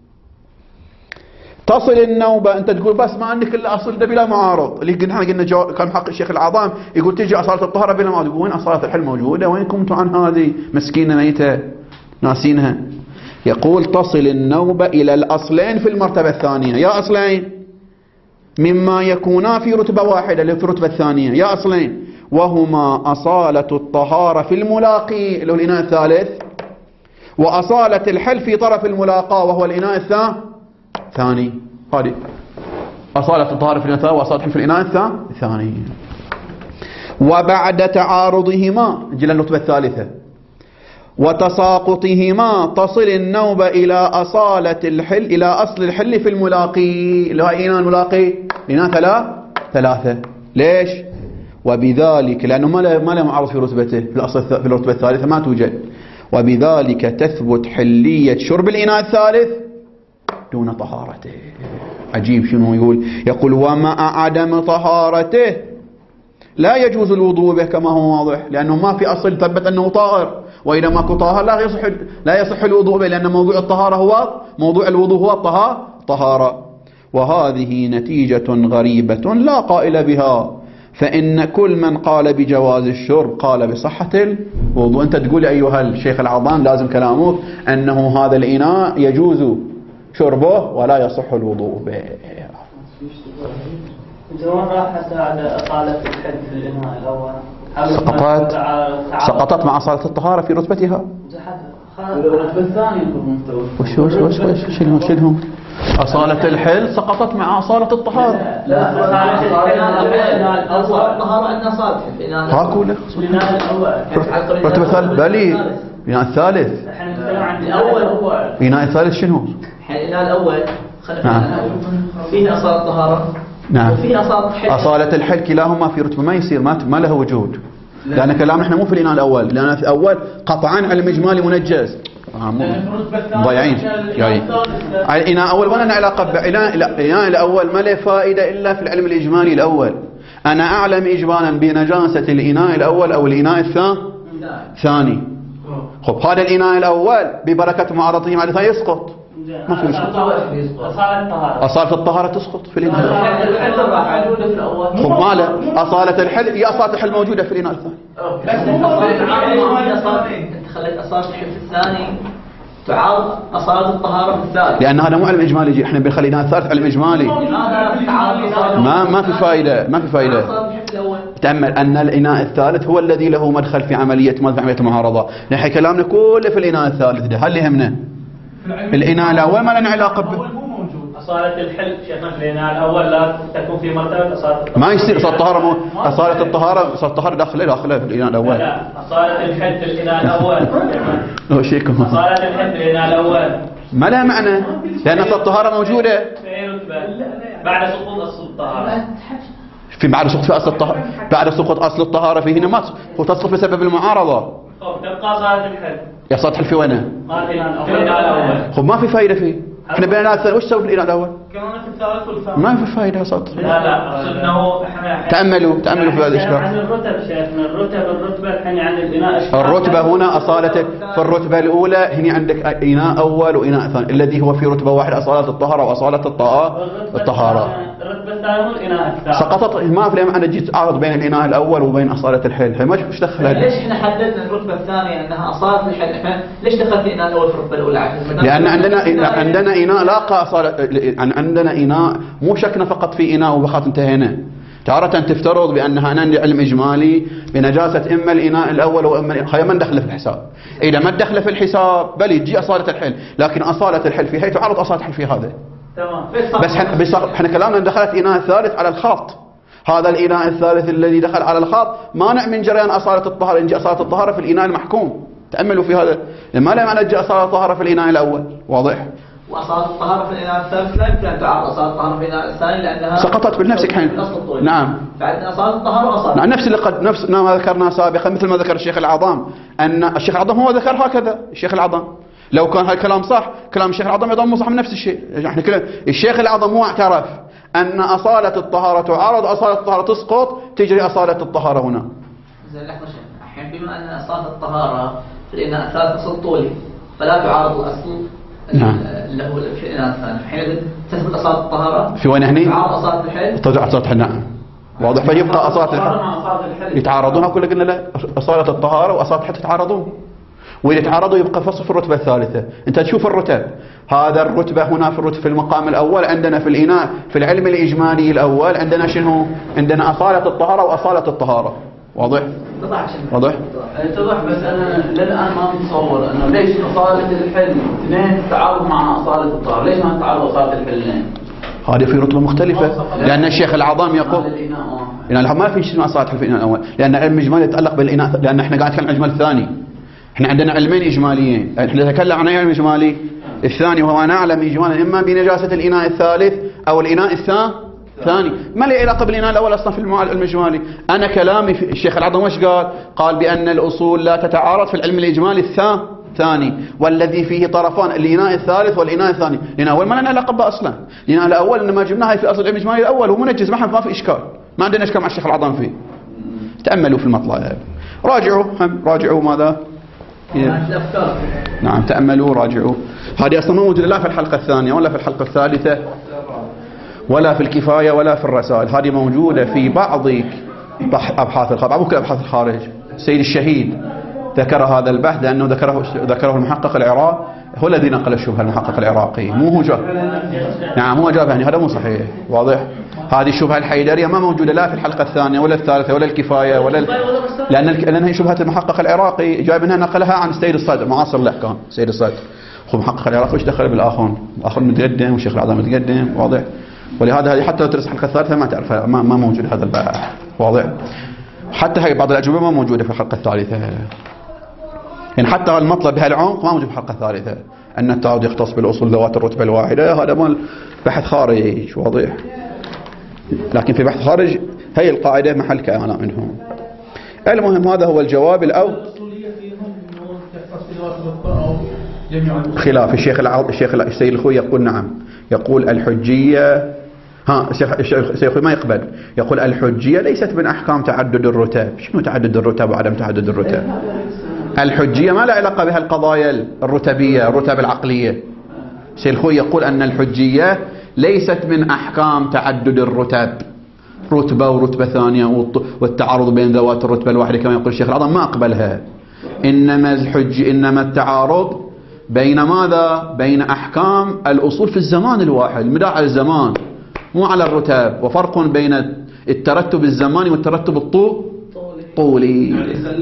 تصل النوبة. أنت تقول بس ما عندك إلا أصل ده بلا معارض. اللي قلنا قلنا كان محقق الشيخ العظام يقول تيجي أصالة الطهارة بلا معارض. يقول وين أصالة الحل موجودة؟ وين كنتوا عن هذه مسكينة ميتة ناسينها؟ يقول: تصل النوبة إلى الأصلين في المرتبة الثانية. يا أصلين مما يكونا في رتبة واحدة اللي في الرتبة الثانية، يا أصلين، وهما أصالة الطهارة في الملاقي اللي هو الإناء الثالث، وأصالة الحل في طرف الملاقاة وهو الإناء الثاني. هذه أصالة الطهارة في الإناء الثالث وأصالة الحل في الإناء الثاني. وبعد تعارضهما جل الرتبة الثالثة، وتساقطهما تصل النوبة إلى أصالة الحل، إلى أصل الحل في الملاقي، اللي هو إناء الملاقي إناء ثلاث ثلاثة. ليش؟ وبذلك، لأنه ما له ما له معارض في رتبته، في الأصل في الرتبة الثالثة ما توجد. وبذلك تثبت حلية شرب الإناء الثالث دون طهارته. عجيب شنو يقول؟ يقول ومع عدم طهارته لا يجوز الوضوء به كما هو واضح، لأنه ما في أصل ثبت أنه طاهر، وإذا ماكو طاهر لا يصح لا يصح الوضوء به، لأن موضوع الطهارة هو موضوع الوضوء هو الطهارة. وهذه نتيجة غريبة لا قائل بها، فإن كل من قال بجواز الشرب قال بصحة الوضوء. أنت تقول أيها الشيخ العضان لازم كلامك أنه هذا الإناء يجوز شربه ولا يصح الوضوء به. وين راح على أصالة الحد في الإناء الأول؟ سقطت سقطت مع أصالة الطهارة في رتبتها. الرتبة الثانية المستوى. وش وش وش وش شنو شنو؟ أصالة الحل سقطت مع أصالة الطهارة. لا أصالة الحل أصالة الطهارة عندنا صالح في الإناء. هاكو له. الإناء الأول. رتبة الثالث بلي. الإناء الثالث. احنا نتكلم عن الأول هو. الإناء الثالث شنو؟ الإناء الأول نعم. فيه أصالة الطهارة. نعم. وفيه أصالة الحل. أصالة الحل كلاهما في رتبة ما يصير ما ما له وجود. لأن كلامنا احنا مو في الإناء الأول، لأن في الأول قطعا على الإجمالي منجز. ضايعين جاي. الإناء الأول ولا له علاقة بالإناء الإناء الأول ما له فائدة إلا في العلم الإجمالي الأول. أنا أعلم إجمالا بنجاسة الإناء الأول أو الإناء الثاني. خب هذا الإناء الأول ببركة معارضته مع الثاني يسقط. ما في مشكلة. أصالة الطهارة. أصالة الطهارة تسقط في الإناء الأول. خب ما له أصالة الحل هي أصالة الحل موجودة في الإناء الثاني. أنت خليت أصالة الحل في الثاني تعارض أصالة الطهارة في الثالث. لأن هذا مو علم إجمالي، احنا بنخلي الإناء الثالث علم إجمالي. ما ما في فائدة ما في فائدة. تأمل أن الإناء الثالث هو الذي له مدخل في عملية ماذا عملية المعارضة. نحن كلامنا كله في الإناء الثالث ده، هل يهمنا؟ الإناء الأول ما لنا علاقة ب... أصالة الحل شيخنا في الإناء الأول لا تكون في مرتبة أصالة الطهارة. ما يصير أصالة الطهارة مو... أصالة الطهارة أصالة الطهارة داخله داخله في الإناء الأول. لا أصالة الحل في الإناء الأول. هو شيكم. أصالة الحل في الإناء الأول. ما لها معنى، لأن أصالة الطهارة موجودة. في رتبة بعد سقوط أصل الطهارة. في بعد سقوط في أصل الطهارة، بعد سقوط أصل الطهارة في هنا ما وتسقط بسبب المعارضة. خب تبقى أصالة الحل. يا صالة الحل في وينه؟ ما في الإناء الأول. خب ما في فائدة فيه. احنا بين الإناء الثاني وش سوي في الإناء الأول؟ كمان في الثالث والثاني. ما في فائدة يا صوت. لا لا أقصد إنه إحنا تأملوا تأملوا في هذا الإشكال. عن الرتب شيخنا الرتب الرتبة الحين عن الإناء. الرتبة هنا أصالة في الرتبة الأولى هنا عندك إناء أول وإناء ثاني الذي هو في رتبة واحدة أصالة الطهارة وأصالة الطهارة. الطهارة. الرتبة الثانية هو الإناء الثاني. سقطت ما في أنا جيت أعرض بين الإناء الأول وبين أصالة الحل، هي مش دخل. ليش إحنا حددنا الرتبة الثانية أنها أصالة الحل؟ إحنا ليش دخلت الإناء الأول في الرتبة الأولى؟ لأن عندنا عندنا إناء لاقى أصالة، عندنا إناء مو شكنا فقط في إناء وبخات انتهينا. تارة تفترض بأنها أنا عندي علم إجمالي بنجاسة إما الإناء الأول وإما خير ما ندخله في الحساب. إذا ما ندخله في الحساب بل يجي أصالة الحل، لكن أصالة الحل في هي تعرض أصالة الحل في هذا. تمام. بس احنا احنا كلامنا دخلت إناء الثالث على الخط. هذا الإناء الثالث الذي دخل على الخط مانع من جريان أصالة الطهارة، يجي أصالة الطهارة في الإناء المحكوم. تأملوا في هذا، ما له معنى تجي أصالة الطهارة في الإناء الأول. واضح؟ وأصالة الطهارة في الإناء الثالث لا يمكن أن تعارض أصالة الطهارة في الإناء الثاني لأنها سقطت بنفس الحين. نعم. فعندنا أصالة الطهارة وأصالة. نعم نفس اللي قد نفس ما ذكرنا سابقا، مثل ما ذكر الشيخ العظام أن الشيخ العظام هو ذكر هكذا. الشيخ العظام لو كان هالكلام صح كلام الشيخ العظام يضم صح من نفس الشيء. احنا كلام الشيخ العظام هو اعترف أن أصالة الطهارة تعارض أصالة الطهارة تسقط، تجري أصالة الطهارة هنا. زين لحظة شيخ، الحين بما أن أصالة الطهارة في الإناء الثالث أصل طولي فلا تعارض الأصل. نعم. اللي هو في الإناء الثاني، حين تثبت أصالة الطهارة في وين هني؟ تعارض أصالة الحل. ترجع أصالة الحل. نعم. واضح. فيبقى أصالة الحل يتعارضون. كل قلنا لا أصالة الطهارة وأصالة الحل تتعارضون، وإذا تعارضوا يبقى فصل في الرتبة الثالثة. أنت تشوف الرتب، هذا الرتبة هنا في الرتبة في المقام الأول عندنا في الإناء في العلم الإجمالي الأول عندنا شنو؟ عندنا أصالة الطهارة وأصالة الطهارة. واضح؟ واضح؟ اتضح. بس أنا للآن ما متصور إنه ليش أصالة الحل اثنين تعارض مع أصالة الطهارة، ليش ما تعارض أصالة الحلين؟ هذه في رتبة مختلفة، لأن الشيخ العظام يقول إن ما في شيء اسمه أصالة الحل في الإناء الأول، لأن علم الإجمالي يتعلق بالإناء، لأن إحنا قاعد نتكلم عن الإجمال الثاني. احنا عندنا علمين إجماليين، احنا نتكلم عن علم إجمالي الثاني وهو نعلم إجمالا إما بنجاسة الإناء الثالث أو الإناء الثاني. ما له علاقة بالإناء الأول أصلا في العلم الإجمالي. أنا كلامي في الشيخ العظم وش قال؟ قال بأن الأصول لا تتعارض في العلم الإجمالي الثاني والذي فيه طرفان الإناء الثالث والإناء الثاني. الإناء الأول ما لنا علاقة به أصلا، الإناء الأول إنما جبناها في أصل العلم الإجمالي الأول ومنجز ما في إشكال، ما عندنا إشكال مع الشيخ العظم فيه. تأملوا في المطلب، راجعوا هم راجعوا ماذا؟ نعم تأملوا راجعوا. هذه أصلا موجودة لا في الحلقة الثانية ولا في الحلقة الثالثة ولا في الكفاية ولا في الرسائل، هذه موجودة في بعض أبحاث الخارج، بعض أبحاث الخارج. السيد الشهيد ذكر هذا البحث لأنه ذكره ذكره المحقق العراقي، هو الذي نقل الشبهة المحقق العراقي مو هو جاب. نعم هو جاب، يعني هذا مو صحيح. واضح؟ هذه الشبهة الحيدرية ما موجودة لا في الحلقة الثانية ولا الثالثة ولا الكفاية ولا ال... لأن لأن هي شبهة المحقق العراقي جايب منها نقلها عن سيد الصدر معاصر الأحكام. سيد الصدر هو محقق العراقي وش دخل بالآخرون؟ الآخر متقدم والشيخ العظم متقدم. واضح؟ ولهذا هذه حتى لو تدرس الحلقة الثالثة ما تعرف ما, ما موجود هذا البحث. واضح؟ حتى هي بعض الأجوبة ما موجودة في الحلقة الثالثة، يعني حتى المطلب بهالعمق ما موجود في الحلقة الثالثة أن التعارض يختص بالأصول ذوات الرتبة الواحدة، هذا مال بحث خارج. واضح؟ لكن في بحث خارج هي القاعدة محل كلام منهم. المهم هذا هو الجواب الأول. خلاف الشيخ العظ... الشيخ السيد الخوي يقول نعم، يقول الحجية ها الشيخ الشيخ ما يقبل، يقول الحجية ليست من أحكام تعدد الرتب. شنو تعدد الرتب وعدم تعدد الرتب؟ الحجية ما لا علاقة بها القضايا الرتبية الرتب العقلية. السيد الخوي يقول أن الحجية ليست من أحكام تعدد الرتب، رتبة ورتبة ثانية والتعارض بين ذوات الرتبة الواحدة كما يقول الشيخ العظم، ما أقبلها. إنما الحج إنما التعارض بين ماذا؟ بين أحكام الأصول في الزمان الواحد، المدار على الزمان مو على الرتب، وفرق بين الترتب الزماني والترتب الطولي.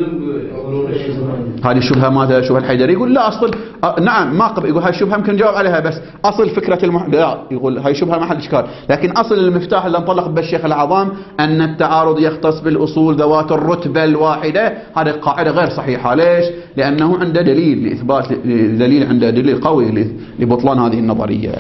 هذه الشبهة ماذا؟ شبهة الحيدري يقول لا أصل أه نعم ما قبل، يقول هاي الشبهة ممكن نجاوب عليها بس أصل فكرة المح... لا يقول هاي شبهة محل إشكال، لكن أصل المفتاح اللي انطلق به الشيخ العظام أن التعارض يختص بالأصول ذوات الرتبة الواحدة. هذه قاعدة غير صحيحة. ليش؟ لأنه عنده دليل لإثبات، دليل عنده دليل قوي لبطلان هذه النظرية.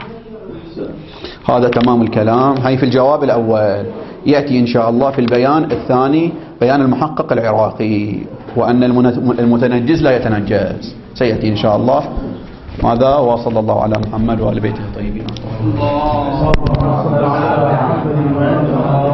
هذا تمام الكلام. هاي في الجواب الأول. يأتي إن شاء الله في البيان الثاني بيان المحقق العراقي وأن المتنجز لا يتنجز، سيأتي إن شاء الله. ماذا؟ وصلى الله على محمد وآل بيته الطيبين.